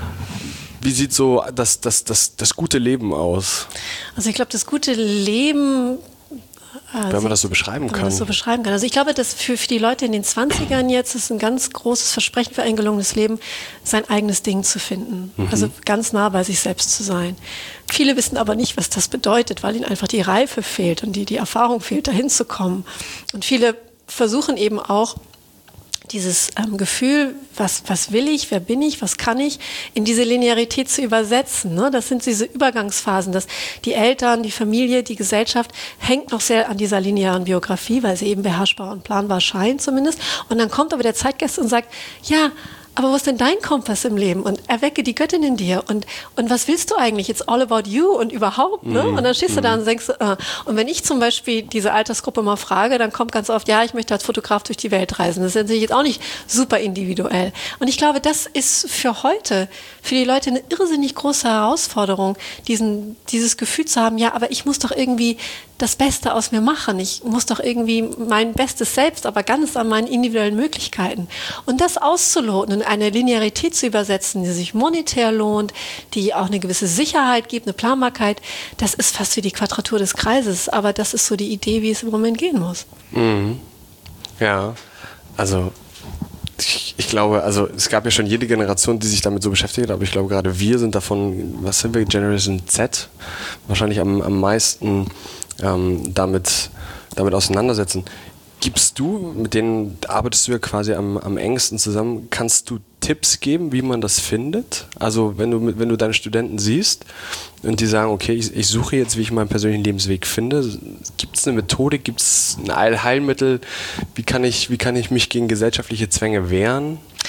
Wie sieht so das, das, das, das gute Leben aus? Also ich glaube, das gute Leben... Wenn man das so beschreiben Wenn kann. man das so beschreiben kann. Also ich glaube, dass für, für die Leute in den zwanzigern jetzt ist ein ganz großes Versprechen für ein gelungenes Leben, sein eigenes Ding zu finden. Mhm. Also ganz nah bei sich selbst zu sein. Viele wissen aber nicht, was das bedeutet, weil ihnen einfach die Reife fehlt und die, die Erfahrung fehlt, dahin zu kommen. Und viele versuchen eben auch, dieses ähm, Gefühl, was, was will ich, wer bin ich, was kann ich, in diese Linearität zu übersetzen. Ne? Das sind diese Übergangsphasen, dass die Eltern, die Familie, die Gesellschaft hängt noch sehr an dieser linearen Biografie, weil sie eben beherrschbar und planbar scheint zumindest. Und dann kommt aber der Zeitgeist und sagt, ja, aber wo ist denn dein Kompass im Leben? Und erwecke die Göttin in dir. Und, und was willst du eigentlich? It's all about you und überhaupt. Ne? Und dann stehst du da und denkst, äh. und wenn ich zum Beispiel diese Altersgruppe mal frage, dann kommt ganz oft, ja, ich möchte als Fotograf durch die Welt reisen. Das ist natürlich jetzt auch nicht super individuell. Und ich glaube, das ist für heute, für die Leute eine irrsinnig große Herausforderung, diesen, dieses Gefühl zu haben, ja, aber ich muss doch irgendwie das Beste aus mir machen. Ich muss doch irgendwie mein Bestes selbst, aber ganz an meinen individuellen Möglichkeiten. Und das auszuloten und eine Linearität zu übersetzen, die sich monetär lohnt, die auch eine gewisse Sicherheit gibt, eine Planbarkeit, das ist fast wie die Quadratur des Kreises. Aber das ist so die Idee, wie es im Moment gehen muss. Mhm. Ja, also ich, ich glaube, also es gab ja schon jede Generation, die sich damit so beschäftigt hat, aber ich glaube gerade wir sind davon, was sind wir, Generation Z, wahrscheinlich am, am meisten ähm, damit, damit auseinandersetzen. Gibst du, mit denen arbeitest du ja quasi am, am engsten zusammen, kannst du Tipps geben, wie man das findet? Also wenn du, wenn du deine Studenten siehst und die sagen, okay, ich, ich suche jetzt, wie ich meinen persönlichen Lebensweg finde, gibt es eine Methodik, gibt es ein Allheilmittel, wie kann ich, wie kann ich mich gegen gesellschaftliche Zwänge wehren?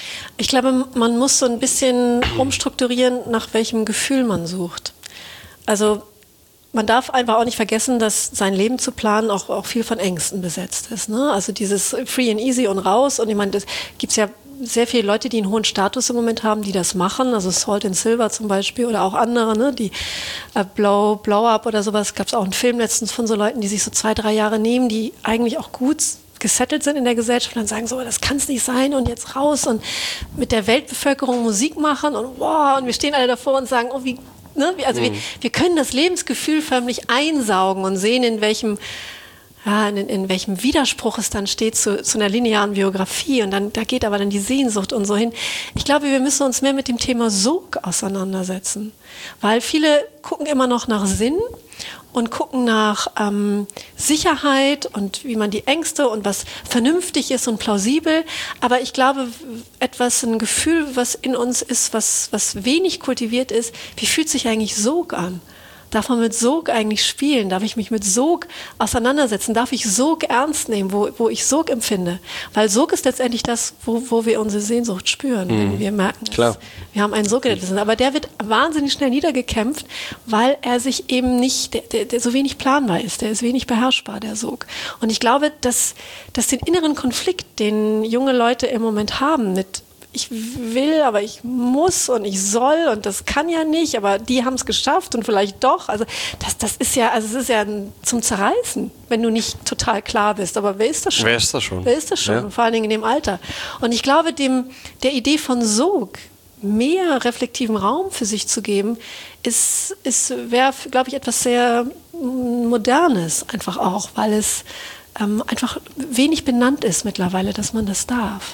Ich glaube, man muss so ein bisschen umstrukturieren, nach welchem Gefühl man sucht. Also man darf einfach auch nicht vergessen, dass sein Leben zu planen auch, auch viel von Ängsten besetzt ist. Ne? Also dieses Free and Easy und raus. Und ich meine, das gibt es ja sehr viele Leute, die einen hohen Status im Moment haben, die das machen. Also Salt and Silver zum Beispiel oder auch andere, ne? die äh, Blow, Blow Up oder sowas. Gab es auch einen Film letztens von so Leuten, die sich so zwei, drei Jahre nehmen, die eigentlich auch gut gesettelt sind in der Gesellschaft und dann sagen so, das kann es nicht sein und jetzt raus und mit der Weltbevölkerung Musik machen und wow, und wir stehen alle davor und sagen, oh wie, ne? Also mhm. wir, wir können das Lebensgefühl förmlich einsaugen und sehen, in welchem Ja, in, in welchem Widerspruch es dann steht zu, zu einer linearen Biografie und dann da geht aber dann die Sehnsucht und so hin. Ich glaube, wir müssen uns mehr mit dem Thema Sog auseinandersetzen, weil viele gucken immer noch nach Sinn und gucken nach ähm, Sicherheit und wie man die Ängste und was vernünftig ist und plausibel. Aber ich glaube, etwas, ein Gefühl, was in uns ist, was, was wenig kultiviert ist, wie fühlt sich eigentlich Sog an? Darf man mit Sog eigentlich spielen? Darf ich mich mit Sog auseinandersetzen? Darf ich Sog ernst nehmen, wo, wo ich Sog empfinde? Weil Sog ist letztendlich das, wo, wo wir unsere Sehnsucht spüren, mhm. wenn wir merken, Klar. wir haben einen Sog. Aber der wird wahnsinnig schnell niedergekämpft, weil er sich eben nicht, der, der, der so wenig planbar ist. Der ist wenig beherrschbar, der Sog. Und ich glaube, dass, dass den inneren Konflikt, den junge Leute im Moment haben mit ich will, aber ich muss und ich soll und das kann ja nicht, aber die haben es geschafft und vielleicht doch. Also das, das ist ja, also es ist ja zum Zerreißen, wenn du nicht total klar bist. Aber wer ist das schon? Wer ist das schon? Wer ist das schon? Ja. Vor allen Dingen in dem Alter. Und ich glaube, dem, der Idee von Sog mehr reflektiven Raum für sich zu geben, ist, ist wäre, glaube ich, etwas sehr Modernes einfach auch, weil es ähm, einfach wenig benannt ist mittlerweile, dass man das darf.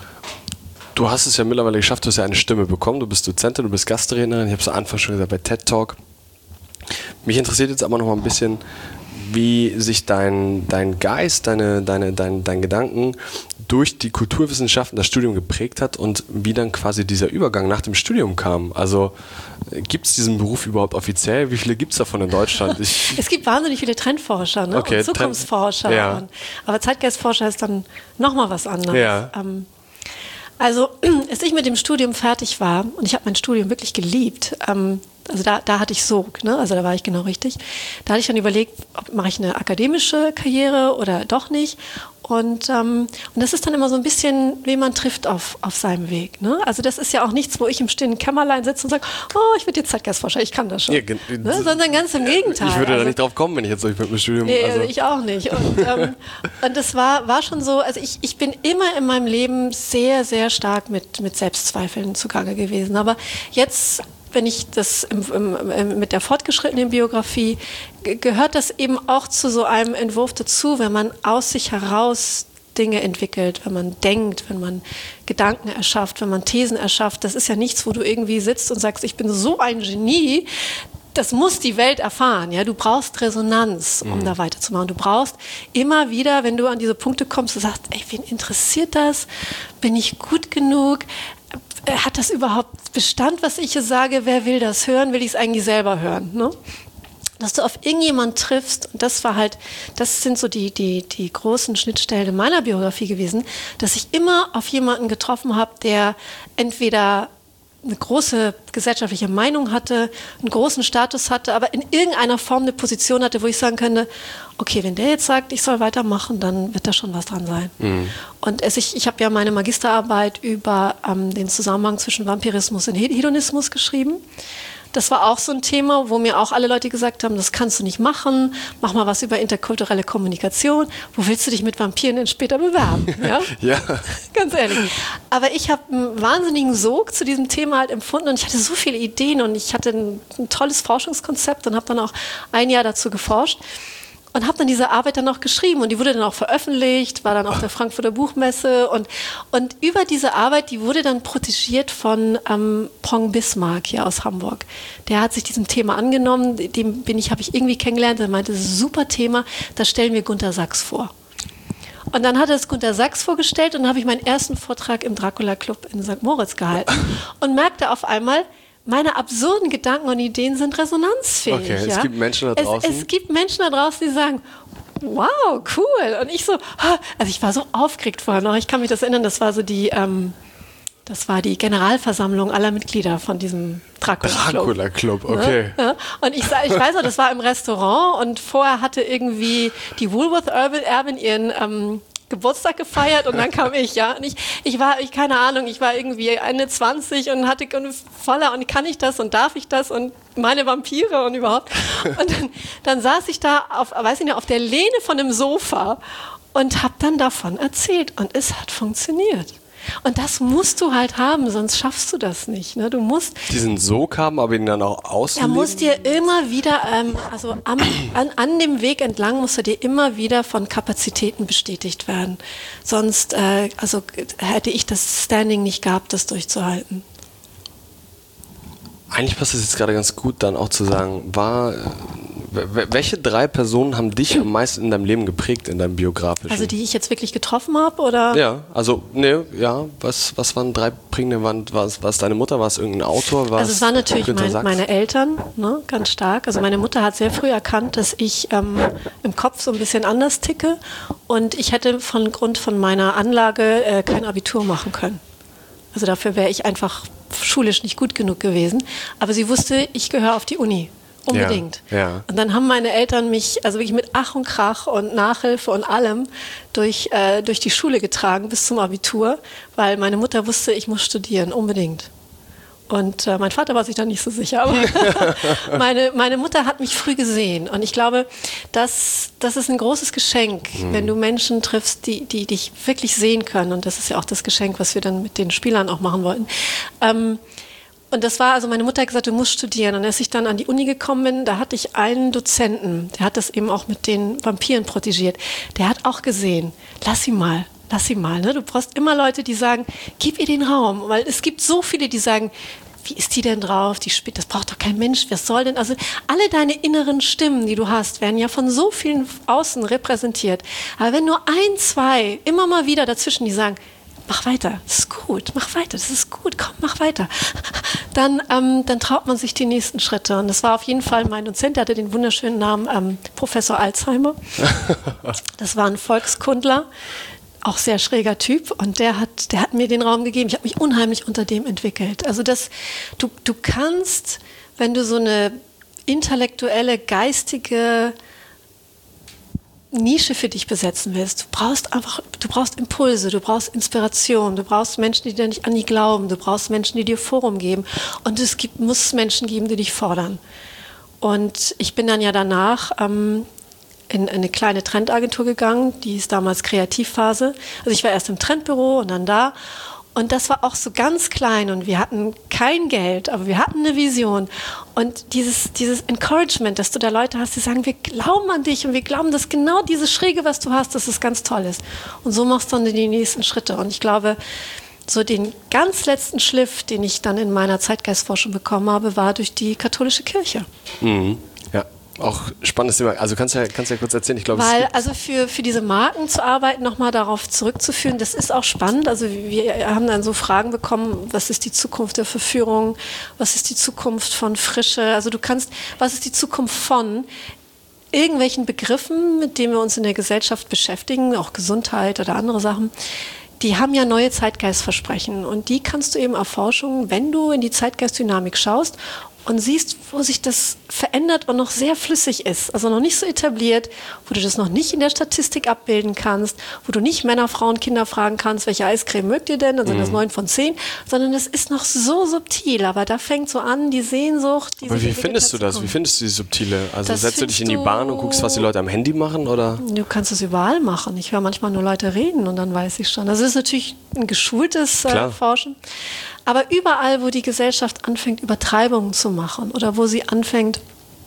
Du hast es ja mittlerweile geschafft, du hast ja eine Stimme bekommen, du bist Dozentin, du bist Gastrednerin, ich habe es am Anfang schon gesagt, bei TED Talk. Mich interessiert jetzt aber noch mal ein bisschen, wie sich dein, dein Geist, deine, deine, dein, dein Gedanken durch die Kulturwissenschaften, das Studium geprägt hat und wie dann quasi dieser Übergang nach dem Studium kam. Also gibt es diesen Beruf überhaupt offiziell? Wie viele gibt es davon in Deutschland? Ich es gibt wahnsinnig viele Trendforscher, ne? Okay, und Zukunftsforscher. Trend, ja. und, aber Zeitgeistforscher ist dann nochmal was anderes. Ja. Ähm, Also, als ich mit dem Studium fertig war, und ich habe mein Studium wirklich geliebt, ähm, also da, da hatte ich Sog, ne? Also da war ich genau richtig, da hatte ich dann überlegt, ob, mache ich eine akademische Karriere oder doch nicht. Und, ähm, und das ist dann immer so ein bisschen, wen man trifft auf, auf seinem Weg. Ne? Also das ist ja auch nichts, wo ich im stillen Kämmerlein sitze und sage, oh, ich werde jetzt Zeitgeistforscher, ich kann das schon. Ja, ne? Sondern ganz im Gegenteil. Ich würde also, da nicht drauf kommen, wenn ich jetzt durch mit dem Studium... Nee, also. ich auch nicht. Und, ähm, und das war, war schon so, also ich, ich bin immer in meinem Leben sehr, sehr stark mit, mit Selbstzweifeln zugange gewesen. Aber jetzt... wenn ich das im, im, mit der fortgeschrittenen Biografie, gehört das eben auch zu so einem Entwurf dazu, wenn man aus sich heraus Dinge entwickelt, wenn man denkt, wenn man Gedanken erschafft, wenn man Thesen erschafft. Das ist ja nichts, wo du irgendwie sitzt und sagst, ich bin so ein Genie, das muss die Welt erfahren. Ja? Du brauchst Resonanz, um mhm. da weiterzumachen. Du brauchst immer wieder, wenn du an diese Punkte kommst, du sagst, ey, wen interessiert das? Bin ich gut genug? Hat das überhaupt Bestand, was ich hier sage? Wer will das hören? Will ich es eigentlich selber hören? Ne? Dass du auf irgendjemanden triffst, und das war halt, das sind so die, die, die großen Schnittstellen in meiner Biografie gewesen, dass ich immer auf jemanden getroffen habe, der entweder eine große gesellschaftliche Meinung hatte, einen großen Status hatte, aber in irgendeiner Form eine Position hatte, wo ich sagen könnte, okay, wenn der jetzt sagt, ich soll weitermachen, dann wird da schon was dran sein. Mhm. Und es, ich, ich habe ja meine Magisterarbeit über ähm, den Zusammenhang zwischen Vampirismus und Hedonismus geschrieben. Das war auch so ein Thema, wo mir auch alle Leute gesagt haben, das kannst du nicht machen, mach mal was über interkulturelle Kommunikation. Wo willst du dich mit Vampiren denn später bewerben? Ja? Ja. Ganz ehrlich. Aber ich habe einen wahnsinnigen Sog zu diesem Thema halt empfunden und ich hatte so viele Ideen und ich hatte ein, ein tolles Forschungskonzept und habe dann auch ein Jahr dazu geforscht. Und habe dann diese Arbeit dann noch geschrieben und die wurde dann auch veröffentlicht, war dann auf der Frankfurter Buchmesse und, und über diese Arbeit, die wurde dann protegiert von ähm, Pong Bismarck hier aus Hamburg. Der hat sich diesem Thema angenommen, dem bin ich, habe ich irgendwie kennengelernt, der meinte, das ist ein super Thema, das stellen wir Gunter Sachs vor. Und dann hat er es Gunter Sachs vorgestellt und dann habe ich meinen ersten Vortrag im Dracula Club in Sankt Moritz gehalten und merkte auf einmal, meine absurden Gedanken und Ideen sind resonanzfähig. Okay, es ja? gibt Menschen da draußen. Es, es gibt Menschen da draußen, die sagen, wow, cool. Und ich so, also ich war so aufgeregt vorher noch. Ich kann mich das erinnern, das war so die, ähm, Das war die Generalversammlung aller Mitglieder von diesem Dracula-Club. Dracula-Club, okay. Ja, ja. Und ich, ich weiß noch, das war im Restaurant und vorher hatte irgendwie die Woolworth-Erbin ihren ähm, Geburtstag gefeiert und dann kam ich, ja. Und ich, ich war, ich, keine Ahnung, ich war irgendwie Ende zwanzig und hatte voller und kann ich das und darf ich das und meine Vampire und überhaupt. Und dann, dann saß ich da auf, weiß ich nicht, auf der Lehne von einem Sofa und habe dann davon erzählt und es hat funktioniert. Und das musst du halt haben, sonst schaffst du das nicht. Ne? Du musst diesen Sog haben, aber ihn dann auch ausleben. Er muss dir immer wieder, ähm, also am, an, an dem Weg entlang musst du dir immer wieder von Kapazitäten bestätigt werden. Sonst äh, also hätte ich das Standing nicht gehabt, das durchzuhalten. Eigentlich passt es jetzt gerade ganz gut, dann auch zu sagen, war, welche drei Personen haben dich am meisten in deinem Leben geprägt, in deinem biografischen? Also die ich jetzt wirklich getroffen habe, oder? Ja, also, ne, ja, was, was waren drei prägende, war es, war es deine Mutter, war es irgendein Autor? Also es waren natürlich mein, meine Eltern, ne, ganz stark. Also meine Mutter hat sehr früh erkannt, dass ich ähm, im Kopf so ein bisschen anders ticke und ich hätte von Grund von meiner Anlage äh, kein Abitur machen können. Also dafür wäre ich einfach schulisch nicht gut genug gewesen. Aber sie wusste, ich gehöre auf die Uni. Unbedingt. Ja, ja. Und dann haben meine Eltern mich also wirklich mit Ach und Krach und Nachhilfe und allem durch, äh, durch die Schule getragen bis zum Abitur, weil meine Mutter wusste, ich muss studieren, unbedingt. Und äh, mein Vater war sich da nicht so sicher, aber meine, meine Mutter hat mich früh gesehen. Und ich glaube, das, das ist ein großes Geschenk, mhm. wenn du Menschen triffst, die, die dich wirklich sehen können. Und das ist ja auch das Geschenk, was wir dann mit den Spielern auch machen wollten. Ähm, Und das war, also meine Mutter hat gesagt, du musst studieren. Und als ich dann an die Uni gekommen bin, da hatte ich einen Dozenten, der hat das eben auch mit den Vampiren protegiert. Der hat auch gesehen, lass ihn mal, lass ihn mal. Ne? Du brauchst immer Leute, die sagen, gib ihr den Raum. Weil es gibt so viele, die sagen, wie ist die denn drauf? Die spielt, das braucht doch kein Mensch. Was soll denn? Also alle deine inneren Stimmen, die du hast, werden ja von so vielen außen repräsentiert. Aber wenn nur ein, zwei immer mal wieder dazwischen, die sagen, mach weiter, das ist gut, mach weiter, das ist gut, komm, mach weiter. Dann, ähm, dann traut man sich die nächsten Schritte. Und das war auf jeden Fall mein Dozent, der hatte den wunderschönen Namen ähm, Professor Alzheimer. Das war ein Volkskundler, auch sehr schräger Typ. Und der hat, der hat mir den Raum gegeben. Ich habe mich unheimlich unter dem entwickelt. Also das, du, du kannst, wenn du so eine intellektuelle, geistige Nische für dich besetzen willst, du brauchst einfach, du brauchst Impulse, du brauchst Inspiration, du brauchst Menschen, die dir nicht an die glauben, du brauchst Menschen, die dir Forum geben und es gibt, muss Menschen geben, die dich fordern. Und ich bin dann ja danach ähm, in eine kleine Trendagentur gegangen, die ist damals Kreativphase. Also ich war erst im Trendbüro und dann da. Und das war auch so ganz klein und wir hatten kein Geld, aber wir hatten eine Vision. Und dieses, dieses Encouragement, dass du da Leute hast, die sagen, wir glauben an dich und wir glauben, dass genau diese Schräge, was du hast, dass es ganz toll ist. Und so machst du dann die nächsten Schritte. Und ich glaube, so den ganz letzten Schliff, den ich dann in meiner Zeitgeistforschung bekommen habe, war durch die katholische Kirche. Mhm. Ja. Auch spannendes Thema. Also kannst du ja, kannst ja kurz erzählen. Ich glaube, Weil also für, für diese Marken zu arbeiten, nochmal darauf zurückzuführen, das ist auch spannend. Also wir haben dann so Fragen bekommen, was ist die Zukunft der Verführung, was ist die Zukunft von Frische, also du kannst, was ist die Zukunft von irgendwelchen Begriffen, mit denen wir uns in der Gesellschaft beschäftigen, auch Gesundheit oder andere Sachen. Die haben ja neue Zeitgeistversprechen und die kannst du eben erforschen, wenn du in die Zeitgeistdynamik schaust und siehst, wo sich das verändert und noch sehr flüssig ist, also noch nicht so etabliert, wo du das noch nicht in der Statistik abbilden kannst, wo du nicht Männer, Frauen, Kinder fragen kannst, welche Eiscreme mögt ihr denn, dann sind mhm. das neun von zehn, sondern es ist noch so subtil, aber da fängt so an, die Sehnsucht. Aber wie findest du das? Wie findest du die Subtile? Also das setzt du dich in die Bahn und guckst, was die Leute am Handy machen, oder? Du kannst es überall machen. Ich höre manchmal nur Leute reden und dann weiß ich schon. Das ist natürlich ein geschultes äh, Forschen. Aber überall, wo die Gesellschaft anfängt, Übertreibungen zu machen oder wo sie anfängt,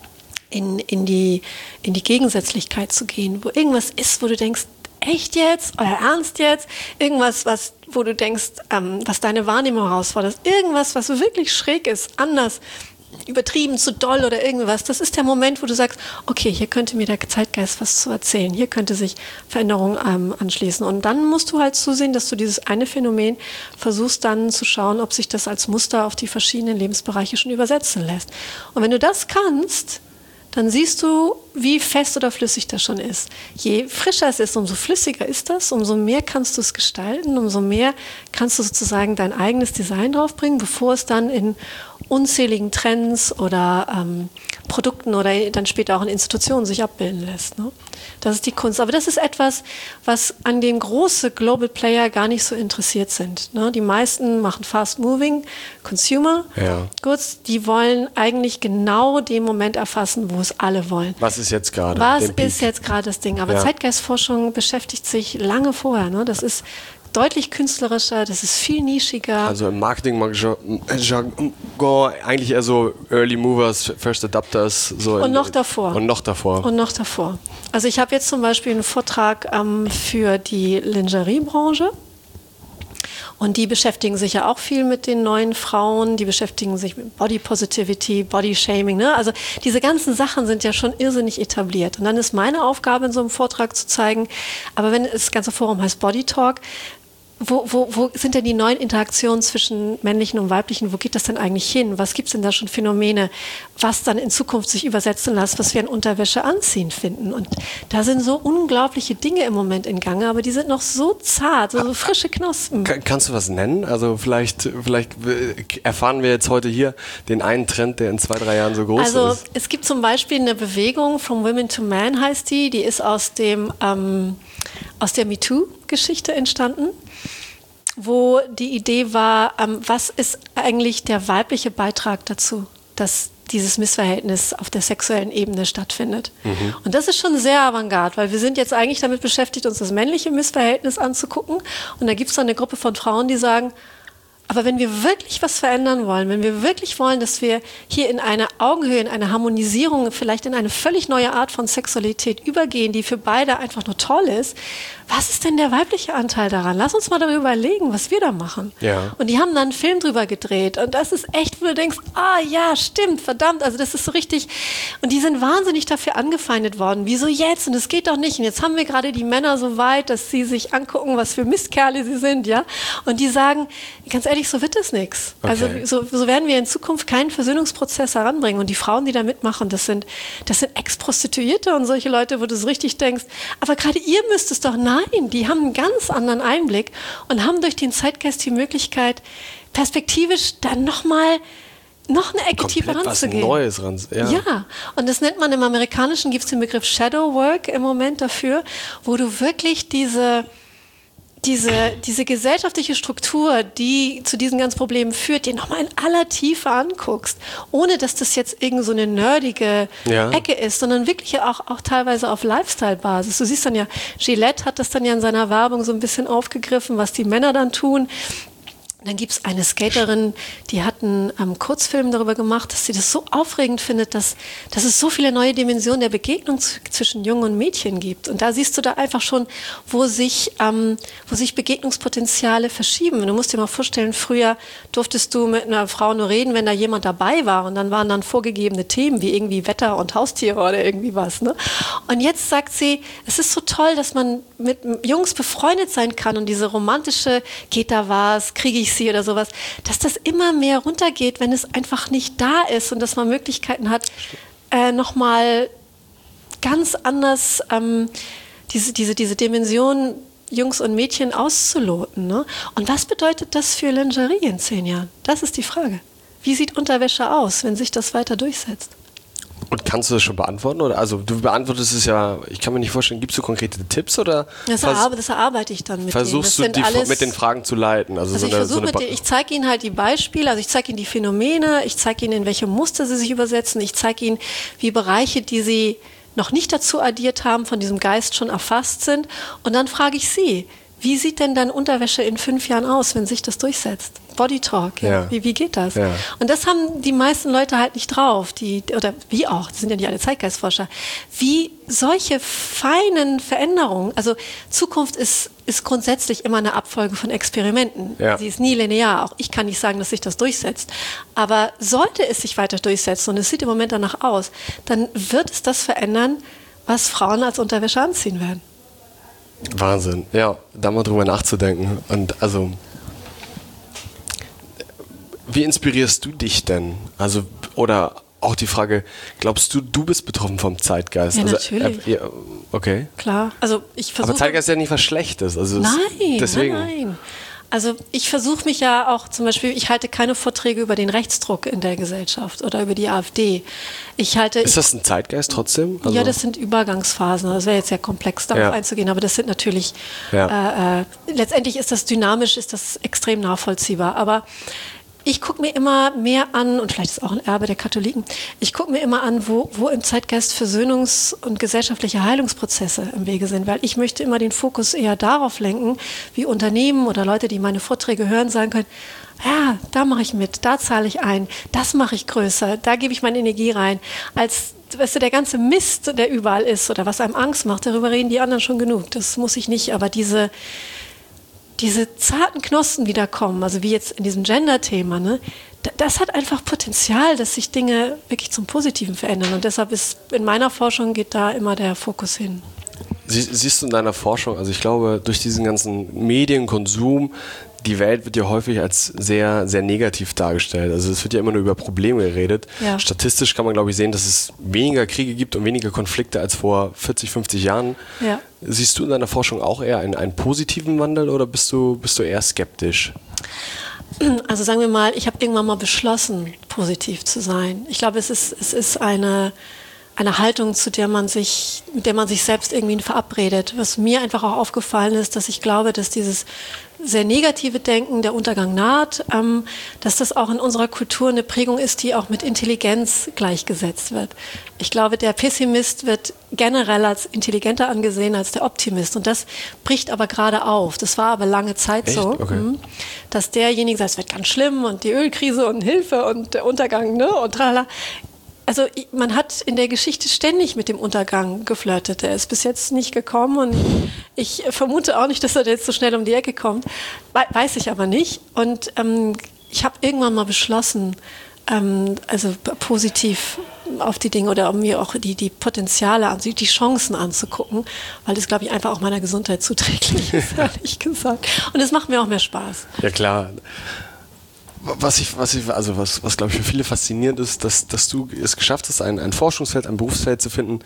in, in, die, in die Gegensätzlichkeit zu gehen, wo irgendwas ist, wo du denkst, echt jetzt oder ernst jetzt, irgendwas, was, wo du denkst, ähm, was deine Wahrnehmung herausfordert, irgendwas, was wirklich schräg ist, anders, übertrieben, zu doll oder irgendwas, das ist der Moment, wo du sagst, okay, hier könnte mir der Zeitgeist was zu erzählen, hier könnte sich Veränderung ähm, anschließen. Und dann musst du halt zusehen, dass du dieses eine Phänomen versuchst dann zu schauen, ob sich das als Muster auf die verschiedenen Lebensbereiche schon übersetzen lässt. Und wenn du das kannst, dann siehst du, wie fest oder flüssig das schon ist. Je frischer es ist, umso flüssiger ist das, umso mehr kannst du es gestalten, umso mehr kannst du sozusagen dein eigenes Design draufbringen, bevor es dann in unzähligen Trends oder ähm, Produkten oder dann später auch in Institutionen sich abbilden lässt. Ne? Das ist die Kunst. Aber das ist etwas, was an dem große Global Player gar nicht so interessiert sind. Ne? Die meisten machen Fast-Moving Consumer ja. Goods. Die wollen eigentlich genau den Moment erfassen, wo es alle wollen. Was ist jetzt gerade? Was ist jetzt gerade das Ding? Aber ja. Zeitgeistforschung beschäftigt sich lange vorher. Ne? Das ist deutlich künstlerischer, das ist viel nischiger. Also im Marketing-Jargon eigentlich eher so Early Movers, First Adapters. So und in, noch davor. Und noch davor. Und noch davor. Also ich habe jetzt zum Beispiel einen Vortrag ähm, für die Lingerie-Branche. Und die beschäftigen sich ja auch viel mit den neuen Frauen, die beschäftigen sich mit Body Positivity, Body Shaming. Ne? Also diese ganzen Sachen sind ja schon irrsinnig etabliert. Und dann ist meine Aufgabe in so einem Vortrag zu zeigen, aber wenn das ganze Forum heißt Body Talk, Wo, wo, wo sind denn die neuen Interaktionen zwischen männlichen und weiblichen? Wo geht das denn eigentlich hin? Was gibt es denn da schon Phänomene, was dann in Zukunft sich übersetzen lässt, was wir in Unterwäsche anziehen finden? Und da sind so unglaubliche Dinge im Moment in Gange, aber die sind noch so zart, so, so frische Knospen. Kann, kannst du was nennen? Also vielleicht, vielleicht erfahren wir jetzt heute hier den einen Trend, der in zwei, drei Jahren so groß also, ist. Also es gibt zum Beispiel eine Bewegung, From Women to Men heißt die, die ist aus dem ähm, aus der MeToo-Geschichte entstanden, wo die Idee war, ähm, was ist eigentlich der weibliche Beitrag dazu, dass dieses Missverhältnis auf der sexuellen Ebene stattfindet. Mhm. Und das ist schon sehr avantgarde, weil wir sind jetzt eigentlich damit beschäftigt, uns das männliche Missverhältnis anzugucken. Und da gibt es dann eine Gruppe von Frauen, die sagen, aber wenn wir wirklich was verändern wollen, wenn wir wirklich wollen, dass wir hier in eine Augenhöhe, in eine Harmonisierung, vielleicht in eine völlig neue Art von Sexualität übergehen, die für beide einfach nur toll ist, was ist denn der weibliche Anteil daran? Lass uns mal darüber überlegen, was wir da machen. Ja. Und die haben dann einen Film drüber gedreht und das ist echt, wo du denkst, ah ja, stimmt, verdammt, also das ist so richtig. Und die sind wahnsinnig dafür angefeindet worden. Wieso jetzt? Und es geht doch nicht. Und jetzt haben wir gerade die Männer so weit, dass sie sich angucken, was für Mistkerle sie sind, ja. Und die sagen, ganz ehrlich, so wird es nichts. Okay. Also so, so werden wir in Zukunft keinen Versöhnungsprozess heranbringen. Und die Frauen, die da mitmachen, das sind, das sind Ex-Prostituierte und solche Leute, wo du so richtig denkst, aber gerade ihr müsst es doch, nein, die haben einen ganz anderen Einblick und haben durch den Zeitgeist die Möglichkeit, perspektivisch dann nochmal noch eine Ecke tiefer ranzugehen. Was Neues ran. Ja. ja, und das nennt man im Amerikanischen, gibt es den Begriff Shadow Work im Moment dafür, wo du wirklich diese Diese, diese gesellschaftliche Struktur, die zu diesen ganzen Problemen führt, die nochmal in aller Tiefe anguckst, ohne dass das jetzt irgend so eine nerdige ja. Ecke ist, sondern wirklich auch, auch teilweise auf Lifestyle-Basis. Du siehst dann ja, Gillette hat das dann ja in seiner Werbung so ein bisschen aufgegriffen, was die Männer dann tun. Dann gibt es eine Skaterin, die hat einen ähm, Kurzfilm darüber gemacht, dass sie das so aufregend findet, dass, dass es so viele neue Dimensionen der Begegnung z- zwischen Jungen und Mädchen gibt. Und da siehst du da einfach schon, wo sich, ähm, wo sich Begegnungspotenziale verschieben. Du musst dir mal vorstellen, früher durftest du mit einer Frau nur reden, wenn da jemand dabei war. Und dann waren dann vorgegebene Themen, wie irgendwie Wetter und Haustiere oder irgendwie was. Ne? Und jetzt sagt sie, es ist so toll, dass man mit Jungs befreundet sein kann und diese romantische, geht da was, kriege ich sie oder sowas, dass das immer mehr runtergeht, wenn es einfach nicht da ist und dass man Möglichkeiten hat, äh, nochmal ganz anders ähm, diese, diese, diese Dimension Jungs und Mädchen auszuloten. Ne? Und was bedeutet das für Lingerie in zehn Jahren? Das ist die Frage. Wie sieht Unterwäsche aus, wenn sich das weiter durchsetzt? Und kannst du das schon beantworten? Oder? Also du beantwortest es ja, ich kann mir nicht vorstellen, gibst du konkrete Tipps? Oder das, erarbe, das erarbeite ich dann mit versuchst denen. Versuchst du die alles, mit den Fragen zu leiten? Also, also so ich eine, so eine ba- ich zeige ihnen halt die Beispiele, also ich zeige ihnen die Phänomene, ich zeige ihnen, in welche Muster sie sich übersetzen, ich zeige ihnen, wie Bereiche, die sie noch nicht dazu addiert haben, von diesem Geist schon erfasst sind. Und dann frage ich sie, wie sieht denn dann Unterwäsche in fünf Jahren aus, wenn sich das durchsetzt? Body Talk, ja. Ja. Wie, wie geht das? Ja. Und das haben die meisten Leute halt nicht drauf, die, oder wie auch, das sind ja nicht alle Zeitgeistforscher, wie solche feinen Veränderungen, also Zukunft ist, ist grundsätzlich immer eine Abfolge von Experimenten. Ja. Sie ist nie linear, auch ich kann nicht sagen, dass sich das durchsetzt. Aber sollte es sich weiter durchsetzen, und es sieht im Moment danach aus, dann wird es das verändern, was Frauen als Unterwäsche anziehen werden. Wahnsinn, ja, da mal drüber nachzudenken. Und also, wie inspirierst du dich denn? Also, oder auch die Frage, glaubst du, du bist betroffen vom Zeitgeist? Ja, also, natürlich. Äh, ja, okay. Klar. Also ich versuche. Aber Zeitgeist ist ja nicht was Schlechtes. Also nein, deswegen. nein, nein. Also ich versuche mich ja auch zum Beispiel, ich halte keine Vorträge über den Rechtsdruck in der Gesellschaft oder über die AfD. Ich halte, ist das ein Zeitgeist trotzdem? Also ja, das sind Übergangsphasen. Das wäre jetzt sehr komplex, darauf ja. einzugehen, aber das sind natürlich, ja. äh, äh, letztendlich ist das dynamisch, ist das extrem nachvollziehbar. Aber ich gucke mir immer mehr an, und vielleicht ist es auch ein Erbe der Katholiken, ich gucke mir immer an, wo, wo im Zeitgeist Versöhnungs- und gesellschaftliche Heilungsprozesse im Wege sind, weil ich möchte immer den Fokus eher darauf lenken, wie Unternehmen oder Leute, die meine Vorträge hören, sagen können, ja, da mache ich mit, da zahle ich ein, das mache ich größer, da gebe ich meine Energie rein, als weißt du, der ganze Mist, der überall ist oder was einem Angst macht, darüber reden die anderen schon genug, das muss ich nicht, aber diese diese zarten Knospen wiederkommen, also wie jetzt in diesem Gender-Thema, ne, das hat einfach Potenzial, dass sich Dinge wirklich zum Positiven verändern. Und deshalb ist in meiner Forschung geht da immer der Fokus hin. Sie, siehst du in deiner Forschung, also ich glaube, durch diesen ganzen Medienkonsum, die Welt wird ja häufig als sehr, sehr negativ dargestellt. Also es wird ja immer nur über Probleme geredet. Ja. Statistisch kann man, glaube ich, sehen, dass es weniger Kriege gibt und weniger Konflikte als vor vierzig, fünfzig Jahren. Ja. Siehst du in deiner Forschung auch eher einen, einen positiven Wandel oder bist du, bist du eher skeptisch? Also sagen wir mal, ich habe irgendwann mal beschlossen, positiv zu sein. Ich glaube, es ist, es ist eine... eine Haltung, zu der man sich, mit der man sich selbst irgendwie verabredet. Was mir einfach auch aufgefallen ist, dass ich glaube, dass dieses sehr negative Denken, der Untergang naht, ähm, dass das auch in unserer Kultur eine Prägung ist, die auch mit Intelligenz gleichgesetzt wird. Ich glaube, der Pessimist wird generell als intelligenter angesehen als der Optimist. Und das bricht aber gerade auf. Das war aber lange Zeit Echt? so, Okay. dass derjenige sagt, es wird ganz schlimm und die Ölkrise und Hilfe und der Untergang, ne, und tralala. Also man hat in der Geschichte ständig mit dem Untergang geflirtet. Er ist bis jetzt nicht gekommen und ich vermute auch nicht, dass er jetzt so schnell um die Ecke kommt. Weiß ich aber nicht. Und ähm, ich habe irgendwann mal beschlossen, ähm, also positiv auf die Dinge oder um mir auch die, die Potenziale, anzu- die Chancen anzugucken, weil das, glaube ich, einfach auch meiner Gesundheit zuträglich ist, ehrlich gesagt. Und es macht mir auch mehr Spaß. Ja, klar. Was ich, was ich, also was, was glaube ich für viele faszinierend ist, dass, dass du es geschafft hast, ein, ein Forschungsfeld, ein Berufsfeld zu finden,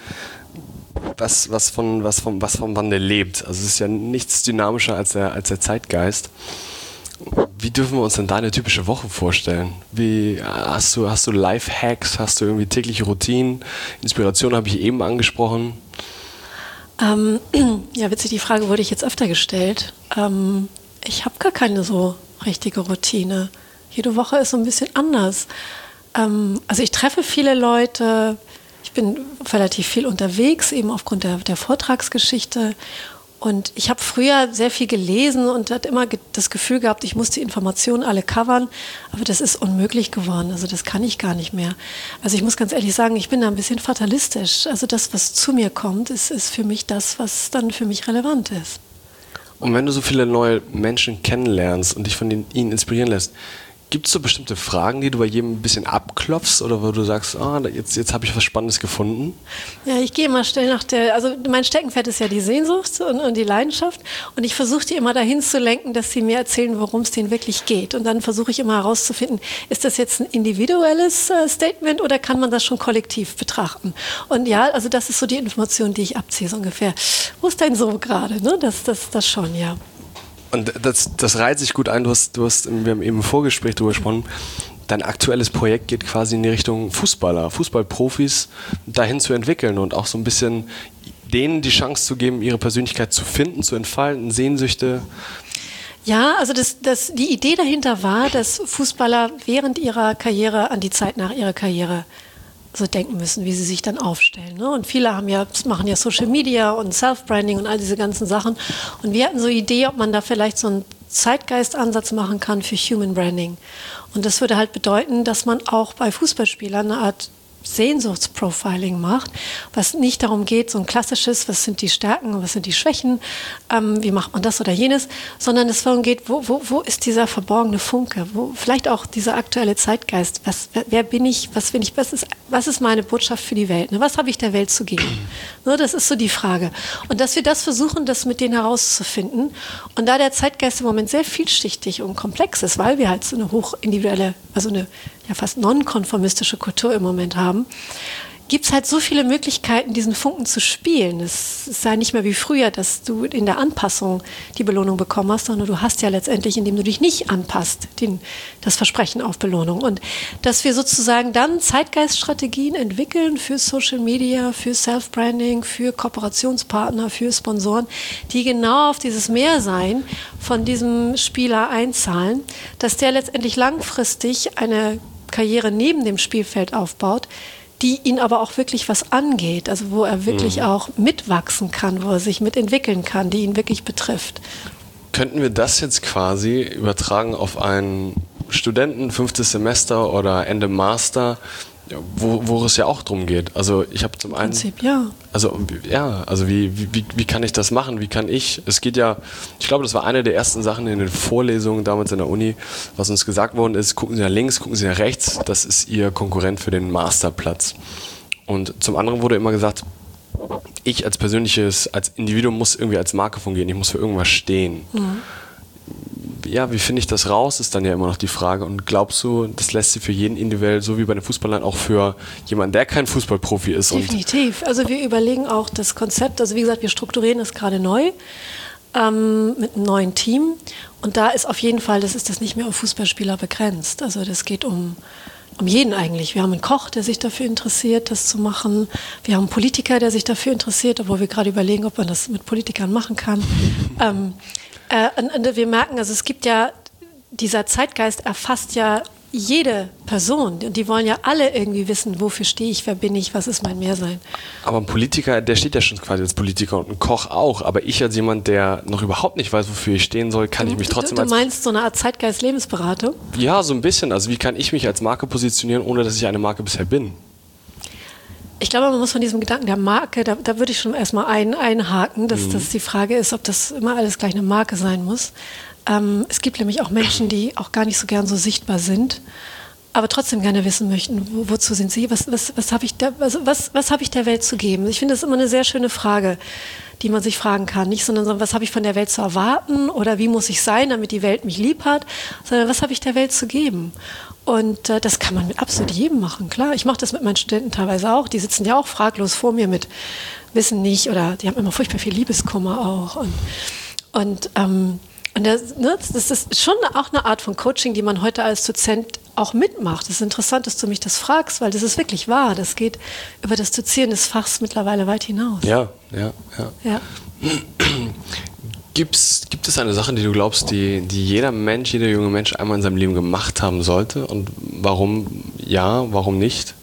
was, was, von, was, vom, was vom Wandel lebt. Also es ist ja nichts dynamischer als der, als der Zeitgeist. Wie dürfen wir uns denn deine typische Woche vorstellen? Wie, hast du, hast du Life-Hacks, hast du irgendwie tägliche Routinen? Inspiration habe ich eben angesprochen. Ähm, ja, witzig, die Frage wurde ich jetzt öfter gestellt. Ähm, ich habe gar keine so richtige Routine. Jede Woche ist so ein bisschen anders. Ähm, also ich treffe viele Leute, ich bin relativ viel unterwegs, eben aufgrund der, der Vortragsgeschichte. Und ich habe früher sehr viel gelesen und hatte immer ge- das Gefühl gehabt, ich muss die Informationen alle covern, aber das ist unmöglich geworden. Also das kann ich gar nicht mehr. Also ich muss ganz ehrlich sagen, ich bin da ein bisschen fatalistisch. Also das, was zu mir kommt, ist, ist für mich das, was dann für mich relevant ist. Und wenn du so viele neue Menschen kennenlernst und dich von ihnen inspirieren lässt, gibt es so bestimmte Fragen, die du bei jedem ein bisschen abklopfst oder wo du sagst, ah, jetzt, jetzt habe ich was Spannendes gefunden? Ja, ich gehe immer schnell nach der, also mein Steckenpferd ist ja die Sehnsucht und, und die Leidenschaft und ich versuche die immer dahin zu lenken, dass sie mir erzählen, worum es denen wirklich geht. Und dann versuche ich immer herauszufinden, ist das jetzt ein individuelles äh, Statement oder kann man das schon kollektiv betrachten? Und ja, also das ist so die Information, die ich abziehe, so ungefähr. Wo ist dein So gerade? Ne? Das, das, das schon, ja. Und das, das reiht sich gut ein, du hast, du hast, wir haben eben im Vorgespräch darüber gesprochen, dein aktuelles Projekt geht quasi in die Richtung Fußballer, Fußballprofis dahin zu entwickeln und auch so ein bisschen denen die Chance zu geben, ihre Persönlichkeit zu finden, zu entfalten, Sehnsüchte. Ja, also das, das, die Idee dahinter war, dass Fußballer während ihrer Karriere an die Zeit nach ihrer Karriere so denken müssen, wie sie sich dann aufstellen. Ne? Und viele haben ja, machen ja Social Media und Self-Branding und all diese ganzen Sachen. Und wir hatten so eine Idee, ob man da vielleicht so einen Zeitgeistansatz machen kann für Human Branding. Und das würde halt bedeuten, dass man auch bei Fußballspielern eine Art Sehnsuchtsprofiling macht, was nicht darum geht, so ein klassisches, was sind die Stärken und was sind die Schwächen, ähm, wie macht man das oder jenes, sondern es darum geht, wo, wo, wo ist dieser verborgene Funke, wo, vielleicht auch dieser aktuelle Zeitgeist, was, wer bin ich, was bin ich, was ist, was ist meine Botschaft für die Welt, ne? Was habe ich der Welt zu geben? Ne, das ist so die Frage. Und dass wir das versuchen, das mit denen herauszufinden und da der Zeitgeist im Moment sehr vielschichtig und komplex ist, weil wir halt so eine hochindividuelle, also eine ja fast nonkonformistische Kultur im Moment haben, gibt es halt so viele Möglichkeiten, diesen Funken zu spielen. Es sei nicht mehr wie früher, dass du in der Anpassung die Belohnung bekommen hast, sondern du hast ja letztendlich, indem du dich nicht anpasst, den, das Versprechen auf Belohnung. Und dass wir sozusagen dann Zeitgeiststrategien entwickeln für Social Media, für Self-Branding, für Kooperationspartner, für Sponsoren, die genau auf dieses Mehrsein von diesem Spieler einzahlen, dass der letztendlich langfristig eine Karriere neben dem Spielfeld aufbaut, die ihn aber auch wirklich was angeht, also wo er wirklich mhm. auch mitwachsen kann, wo er sich mitentwickeln kann, die ihn wirklich betrifft. Könnten wir das jetzt quasi übertragen auf einen Studenten, fünftes Semester oder Ende Master, wo, wo es ja auch drum geht? Also ich habe zum einen... Prinzip, ja. Also ja, also wie, wie, wie kann ich das machen? Wie kann ich? Es geht ja, ich glaube, das war eine der ersten Sachen in den Vorlesungen damals in der Uni, was uns gesagt worden ist, gucken Sie nach links, gucken Sie nach rechts, das ist Ihr Konkurrent für den Masterplatz. Und zum anderen wurde immer gesagt, ich als persönliches, als Individuum muss irgendwie als Marke fungieren, ich muss für irgendwas stehen. Mhm. Ja, wie finde ich das raus, ist dann ja immer noch die Frage. Und glaubst du, das lässt sich für jeden individuell, so wie bei den Fußballern, auch für jemanden, der kein Fußballprofi ist? Definitiv. Also wir überlegen auch das Konzept, also wie gesagt, wir strukturieren das gerade neu ähm, mit einem neuen Team. Und da ist auf jeden Fall, das ist das nicht mehr auf Fußballspieler begrenzt. Also das geht um, um jeden eigentlich. Wir haben einen Koch, der sich dafür interessiert, das zu machen. Wir haben einen Politiker, der sich dafür interessiert, obwohl wir gerade überlegen, ob man das mit Politikern machen kann. ähm, Äh, und, und wir merken, also es gibt ja, dieser Zeitgeist erfasst ja jede Person. Und die wollen ja alle irgendwie wissen, wofür stehe ich, wer bin ich, was ist mein Mehrsein. Aber ein Politiker, der steht ja schon quasi als Politiker und ein Koch auch. Aber ich als jemand, der noch überhaupt nicht weiß, wofür ich stehen soll, kann ich mich trotzdem du, als... Du meinst so eine Art Zeitgeist-Lebensberatung? Ja, so ein bisschen. Also wie kann ich mich als Marke positionieren, ohne dass ich eine Marke bisher bin? Ich glaube, man muss von diesem Gedanken der Marke, da, da würde ich schon erstmal ein, einhaken, dass, mhm. dass die Frage ist, ob das immer alles gleich eine Marke sein muss. Ähm, es gibt nämlich auch Menschen, die auch gar nicht so gern so sichtbar sind, aber trotzdem gerne wissen möchten, wo, wozu sind sie, was, was, was habe ich, der, also was, was hab ich der Welt zu geben? Ich finde das immer eine sehr schöne Frage, die man sich fragen kann. Nicht sondern, was habe ich von der Welt zu erwarten oder wie muss ich sein, damit die Welt mich lieb hat, sondern was habe ich der Welt zu geben? Und äh, das kann man mit absolut jedem machen, klar. Ich mache das mit meinen Studenten teilweise auch. Die sitzen ja auch fraglos vor mir mit Wissen nicht oder die haben immer furchtbar viel Liebeskummer auch. Und, und, ähm, und das, ne, das ist schon auch eine Art von Coaching, die man heute als Dozent auch mitmacht. Es ist interessant, dass du mich das fragst, weil das ist wirklich wahr. Das geht über das Dozieren des Fachs mittlerweile weit hinaus. Ja, ja, ja. ja. Gibt's, gibt es eine Sache, die du glaubst, die, die jeder Mensch, jeder junge Mensch einmal in seinem Leben gemacht haben sollte? Und warum ja, warum nicht?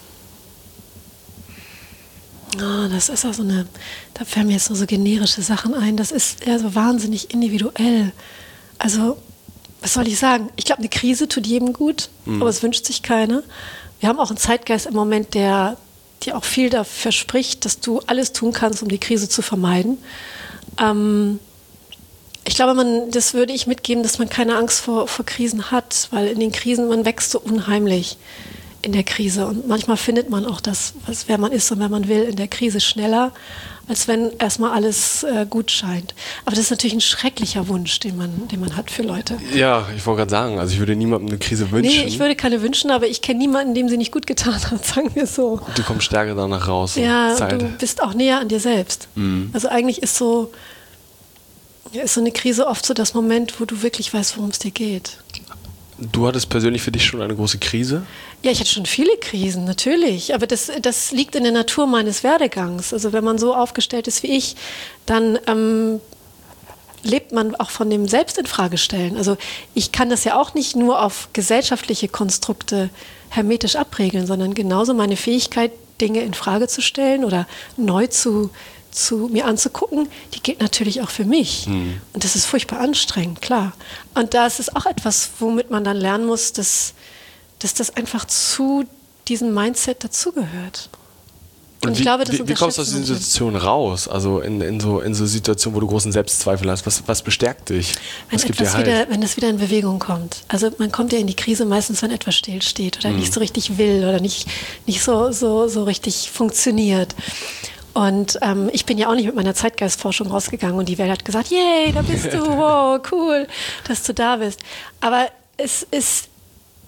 Oh, das ist auch so eine, da fallen mir jetzt so, so generische Sachen ein. Das ist ja so wahnsinnig individuell. Also, was soll ich sagen? Ich glaube, eine Krise tut jedem gut, mhm. aber es wünscht sich keiner. Wir haben auch einen Zeitgeist im Moment, der dir auch viel dafür spricht, dass du alles tun kannst, um die Krise zu vermeiden. Ähm, Ich glaube, man, das würde ich mitgeben, dass man keine Angst vor, vor Krisen hat, weil in den Krisen, man wächst so unheimlich in der Krise. Und manchmal findet man auch das, was, wer man ist und wer man will, in der Krise schneller, als wenn erstmal alles äh, gut scheint. Aber das ist natürlich ein schrecklicher Wunsch, den man, den man hat für Leute. Ja, ich wollte gerade sagen, also ich würde niemandem eine Krise wünschen. Nee, ich würde keine wünschen, aber ich kenne niemanden, dem sie nicht gut getan hat, sagen wir so. Du kommst stärker danach raus. Ja, Zeit. Du bist auch näher an dir selbst. Mhm. Also eigentlich ist so... Ja, ist so eine Krise oft so das Moment, wo du wirklich weißt, worum es dir geht. Du hattest persönlich für dich schon eine große Krise? Ja, ich hatte schon viele Krisen, natürlich. Aber das, das liegt in der Natur meines Werdegangs. Also wenn man so aufgestellt ist wie ich, dann ähm, lebt man auch von dem Selbstinfragestellen. Also ich kann das ja auch nicht nur auf gesellschaftliche Konstrukte hermetisch abregeln, sondern genauso meine Fähigkeit, Dinge in Frage zu stellen oder neu zu zu mir anzugucken, die gilt natürlich auch für mich. Mhm. Und das ist furchtbar anstrengend, klar. Und da ist es auch etwas, womit man dann lernen muss, dass, dass das einfach zu diesem Mindset dazugehört. Und, und ich wie, glaube, das wie, wie kommst du aus dieser Situation raus? Also in, in, so, in so Situationen, wo du großen Selbstzweifel hast, was, was bestärkt dich? Was wenn, gibt dir Halt? Wieder, wenn das wieder in Bewegung kommt. Also man kommt ja in die Krise meistens, wenn etwas stillsteht oder mhm. nicht so richtig will oder nicht, nicht so, so, so richtig funktioniert. Und ähm, ich bin ja auch nicht mit meiner Zeitgeistforschung rausgegangen und die Welt hat gesagt, yay, da bist du, wow, cool, dass du da bist. Aber es ist,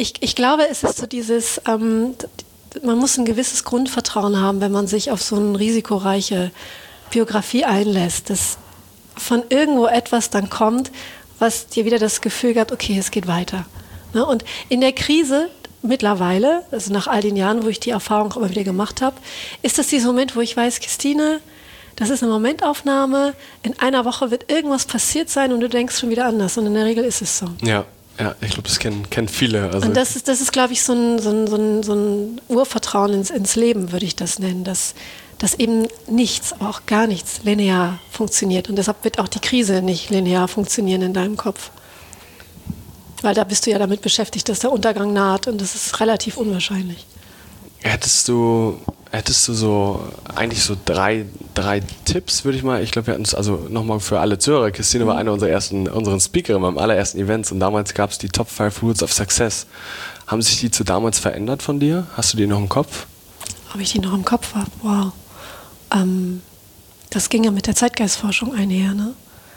ich, ich glaube, es ist so dieses, ähm, man muss ein gewisses Grundvertrauen haben, wenn man sich auf so eine risikoreiche Biografie einlässt, dass von irgendwo etwas dann kommt, was dir wieder das Gefühl gibt, okay, es geht weiter. Ne? Und in der Krise mittlerweile, also nach all den Jahren, wo ich die Erfahrung immer wieder gemacht habe, ist das dieser Moment, wo ich weiß, Christine, das ist eine Momentaufnahme, in einer Woche wird irgendwas passiert sein und du denkst schon wieder anders. Und in der Regel ist es so. Ja, ja, ich glaube, das kennen, kennen viele. Also und das ist, das ist glaube ich, so ein, so ein, so ein, so ein Urvertrauen ins, ins Leben, würde ich das nennen, dass, dass eben nichts, aber auch gar nichts linear funktioniert. Und deshalb wird auch die Krise nicht linear funktionieren in deinem Kopf. Weil da bist du ja damit beschäftigt, dass der Untergang naht und das ist relativ unwahrscheinlich. Hättest du, hättest du so eigentlich so drei, drei Tipps, würde ich mal, ich glaube, wir hatten es also nochmal für alle Zuhörer. Christine mhm. war eine unserer ersten, unseren Speakerinnen beim allerersten Events und damals gab es die Top five Rules of Success. Haben sich die zu damals verändert von dir? Hast du die noch im Kopf? Ob ich die noch im Kopf habe? Wow. Ähm, das ging ja mit der Zeitgeistforschung einher, ne?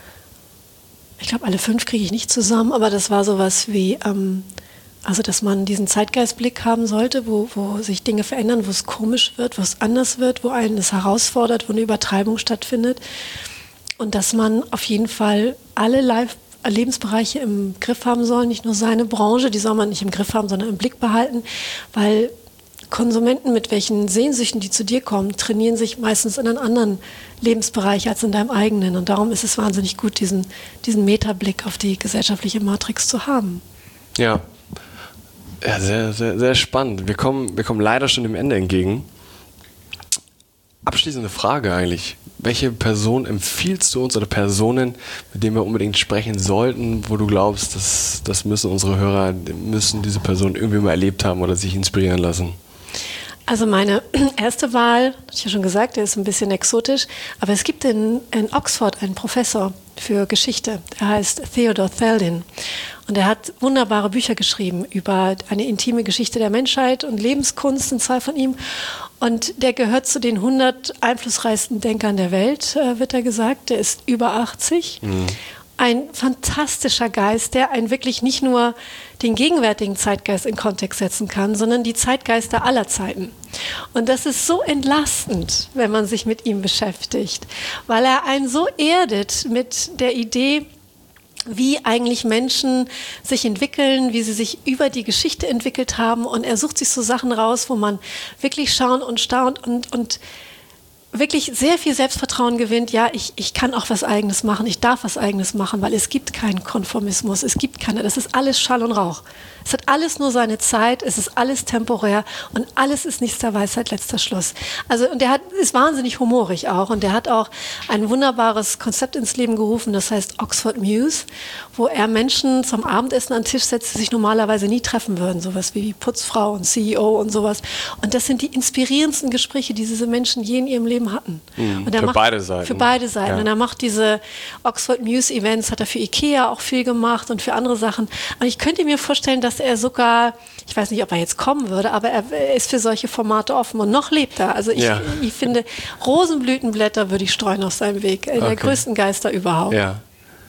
Ich glaube, alle fünf kriege ich nicht zusammen, aber das war sowas wie, ähm, also dass man diesen Zeitgeistblick haben sollte, wo, wo sich Dinge verändern, wo es komisch wird, wo es anders wird, wo einen es herausfordert, wo eine Übertreibung stattfindet. Und dass man auf jeden Fall alle Live- Lebensbereiche im Griff haben soll, nicht nur seine Branche, die soll man nicht im Griff haben, sondern im Blick behalten, weil Konsumenten mit welchen Sehnsüchten, die zu dir kommen, trainieren sich meistens in einem anderen Lebensbereich als in deinem eigenen. Und darum ist es wahnsinnig gut, diesen, diesen Metablick auf die gesellschaftliche Matrix zu haben. Ja, ja sehr, sehr, sehr spannend. Wir kommen, wir kommen leider schon dem Ende entgegen. Abschließende Frage eigentlich. Welche Person empfiehlst du uns oder Personen, mit denen wir unbedingt sprechen sollten, wo du glaubst, dass das müssen unsere Hörer, müssen diese Person irgendwie mal erlebt haben oder sich inspirieren lassen? Also meine erste Wahl, habe ich ja schon gesagt, der ist ein bisschen exotisch, aber es gibt in, in Oxford einen Professor für Geschichte, der heißt Theodore Theldin und er hat wunderbare Bücher geschrieben über eine intime Geschichte der Menschheit und Lebenskunst, sind zwei von ihm und der gehört zu den hundert einflussreichsten Denkern der Welt, äh, wird er gesagt, der ist über achtzig. Mhm. Ein fantastischer Geist, der einen wirklich nicht nur den gegenwärtigen Zeitgeist in Kontext setzen kann, sondern die Zeitgeister aller Zeiten. Und das ist so entlastend, wenn man sich mit ihm beschäftigt, weil er einen so erdet mit der Idee, wie eigentlich Menschen sich entwickeln, wie sie sich über die Geschichte entwickelt haben. Und er sucht sich so Sachen raus, wo man wirklich schauen und staunt und, und wirklich sehr viel Selbstvertrauen gewinnt, ja, ich, ich kann auch was Eigenes machen, ich darf was Eigenes machen, weil es gibt keinen Konformismus, es gibt keine, das ist alles Schall und Rauch. Es hat alles nur seine Zeit, es ist alles temporär und alles ist nichts der Weisheit, letzter Schluss. Also, und der hat, ist wahnsinnig humorig auch und der hat auch ein wunderbares Konzept ins Leben gerufen, das heißt Oxford Muse, wo er Menschen zum Abendessen an den Tisch setzt, die sich normalerweise nie treffen würden, sowas wie Putzfrau und C E O und sowas. Und das sind die inspirierendsten Gespräche, die diese Menschen je in ihrem Leben hatten. Mhm, und er für macht, beide Seiten. Für beide Seiten. Ja. Und er macht diese Oxford Muse Events, hat er für Ikea auch viel gemacht und für andere Sachen. Und ich könnte mir vorstellen, dass er sogar, ich weiß nicht, ob er jetzt kommen würde, aber er ist für solche Formate offen und noch lebt er. Also ich, ja. ich finde, Rosenblütenblätter würde ich streuen auf seinem Weg. In okay. der größten Geister überhaupt. Ja.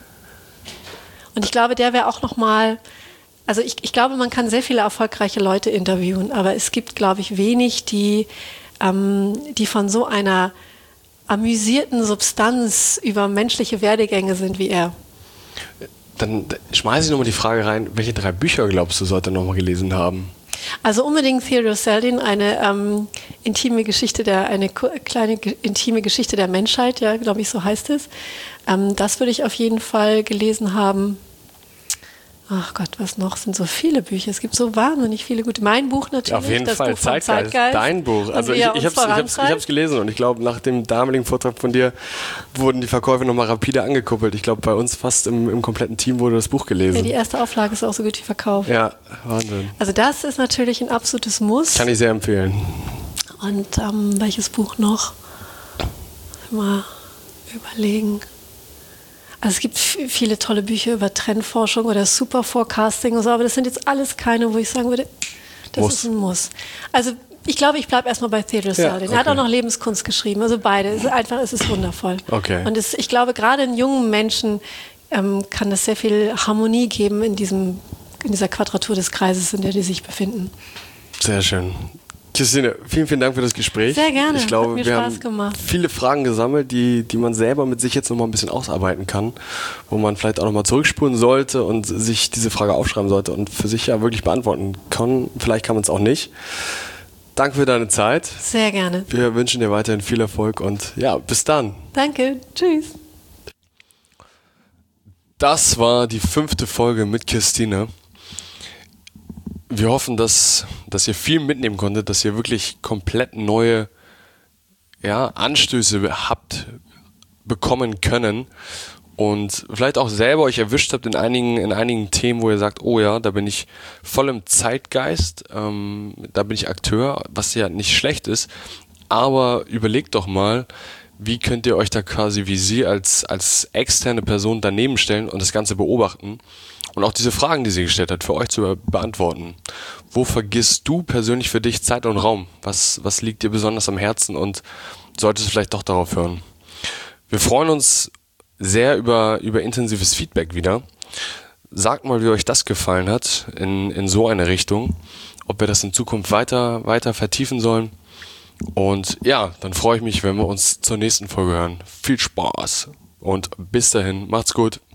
Und ich glaube, der wäre auch nochmal, also ich, ich glaube, man kann sehr viele erfolgreiche Leute interviewen, aber es gibt, glaube ich, wenig, die, ähm, die von so einer amüsierten Substanz über menschliche Werdegänge sind wie er. Dann schmeiße ich nochmal die Frage rein, welche drei Bücher glaubst du, sollte er nochmal gelesen haben? Also unbedingt Theodore Theldin, eine ähm, intime Geschichte der, eine kleine intime Geschichte der Menschheit, ja, glaube ich, so heißt es. Ähm, das würde ich auf jeden Fall gelesen haben. Ach Gott, was noch? Es sind so viele Bücher. Es gibt so wahnsinnig viele gute. Mein Buch natürlich. Auf jeden das Fall, Buch vom Zeitgeist, Zeitgeist. Dein Buch. Also ich, ich habe es gelesen und ich glaube, nach dem damaligen Vortrag von dir wurden die Verkäufe nochmal rapide angekuppelt. Ich glaube, bei uns fast im, im kompletten Team wurde das Buch gelesen. Ja, die erste Auflage ist auch so gut wie verkauft. Ja, Wahnsinn. Also das ist natürlich ein absolutes Muss. Kann ich sehr empfehlen. Und ähm, welches Buch noch? Mal überlegen. Also es gibt f- viele tolle Bücher über Trendforschung oder Super-Forecasting und so, aber das sind jetzt alles keine, wo ich sagen würde, das muss. ist ein Muss. Also ich glaube, ich bleibe erstmal bei Theodore Theldin. Ja, okay. Er hat auch noch Lebenskunst geschrieben, also beide. Es ist einfach, es ist wundervoll. Okay. Und es, ich glaube, gerade in jungen Menschen ähm, kann das sehr viel Harmonie geben in diesem in dieser Quadratur des Kreises, in der die sich befinden. Sehr schön. Christine, vielen, vielen Dank für das Gespräch. Sehr gerne, ich glaube, hat mir wir Spaß haben gemacht. viele Fragen gesammelt, die, die man selber mit sich jetzt nochmal ein bisschen ausarbeiten kann, wo man vielleicht auch nochmal zurückspulen sollte und sich diese Frage aufschreiben sollte und für sich ja wirklich beantworten kann. Vielleicht kann man es auch nicht. Danke für deine Zeit. Sehr gerne. Wir wünschen dir weiterhin viel Erfolg und ja, bis dann. Danke, tschüss. Das war die fünfte Folge mit Christine. Wir hoffen, dass, dass ihr viel mitnehmen konntet, dass ihr wirklich komplett neue ja, Anstöße habt bekommen können und vielleicht auch selber euch erwischt habt in einigen, in einigen Themen, wo ihr sagt, oh ja, da bin ich voll im Zeitgeist, ähm, da bin ich Akteur, was ja nicht schlecht ist, aber überlegt doch mal, wie könnt ihr euch da quasi wie sie als, als externe Person daneben stellen und das Ganze beobachten und auch diese Fragen, die sie gestellt hat, für euch zu beantworten. Wo vergisst du persönlich für dich Zeit und Raum? Was, was liegt dir besonders am Herzen und solltest du vielleicht doch darauf hören? Wir freuen uns sehr über, über intensives Feedback wieder. Sagt mal, wie euch das gefallen hat in, in so eine Richtung, ob wir das in Zukunft weiter, weiter vertiefen sollen. Und ja, dann freue ich mich, wenn wir uns zur nächsten Folge hören. Viel Spaß und bis dahin, macht's gut.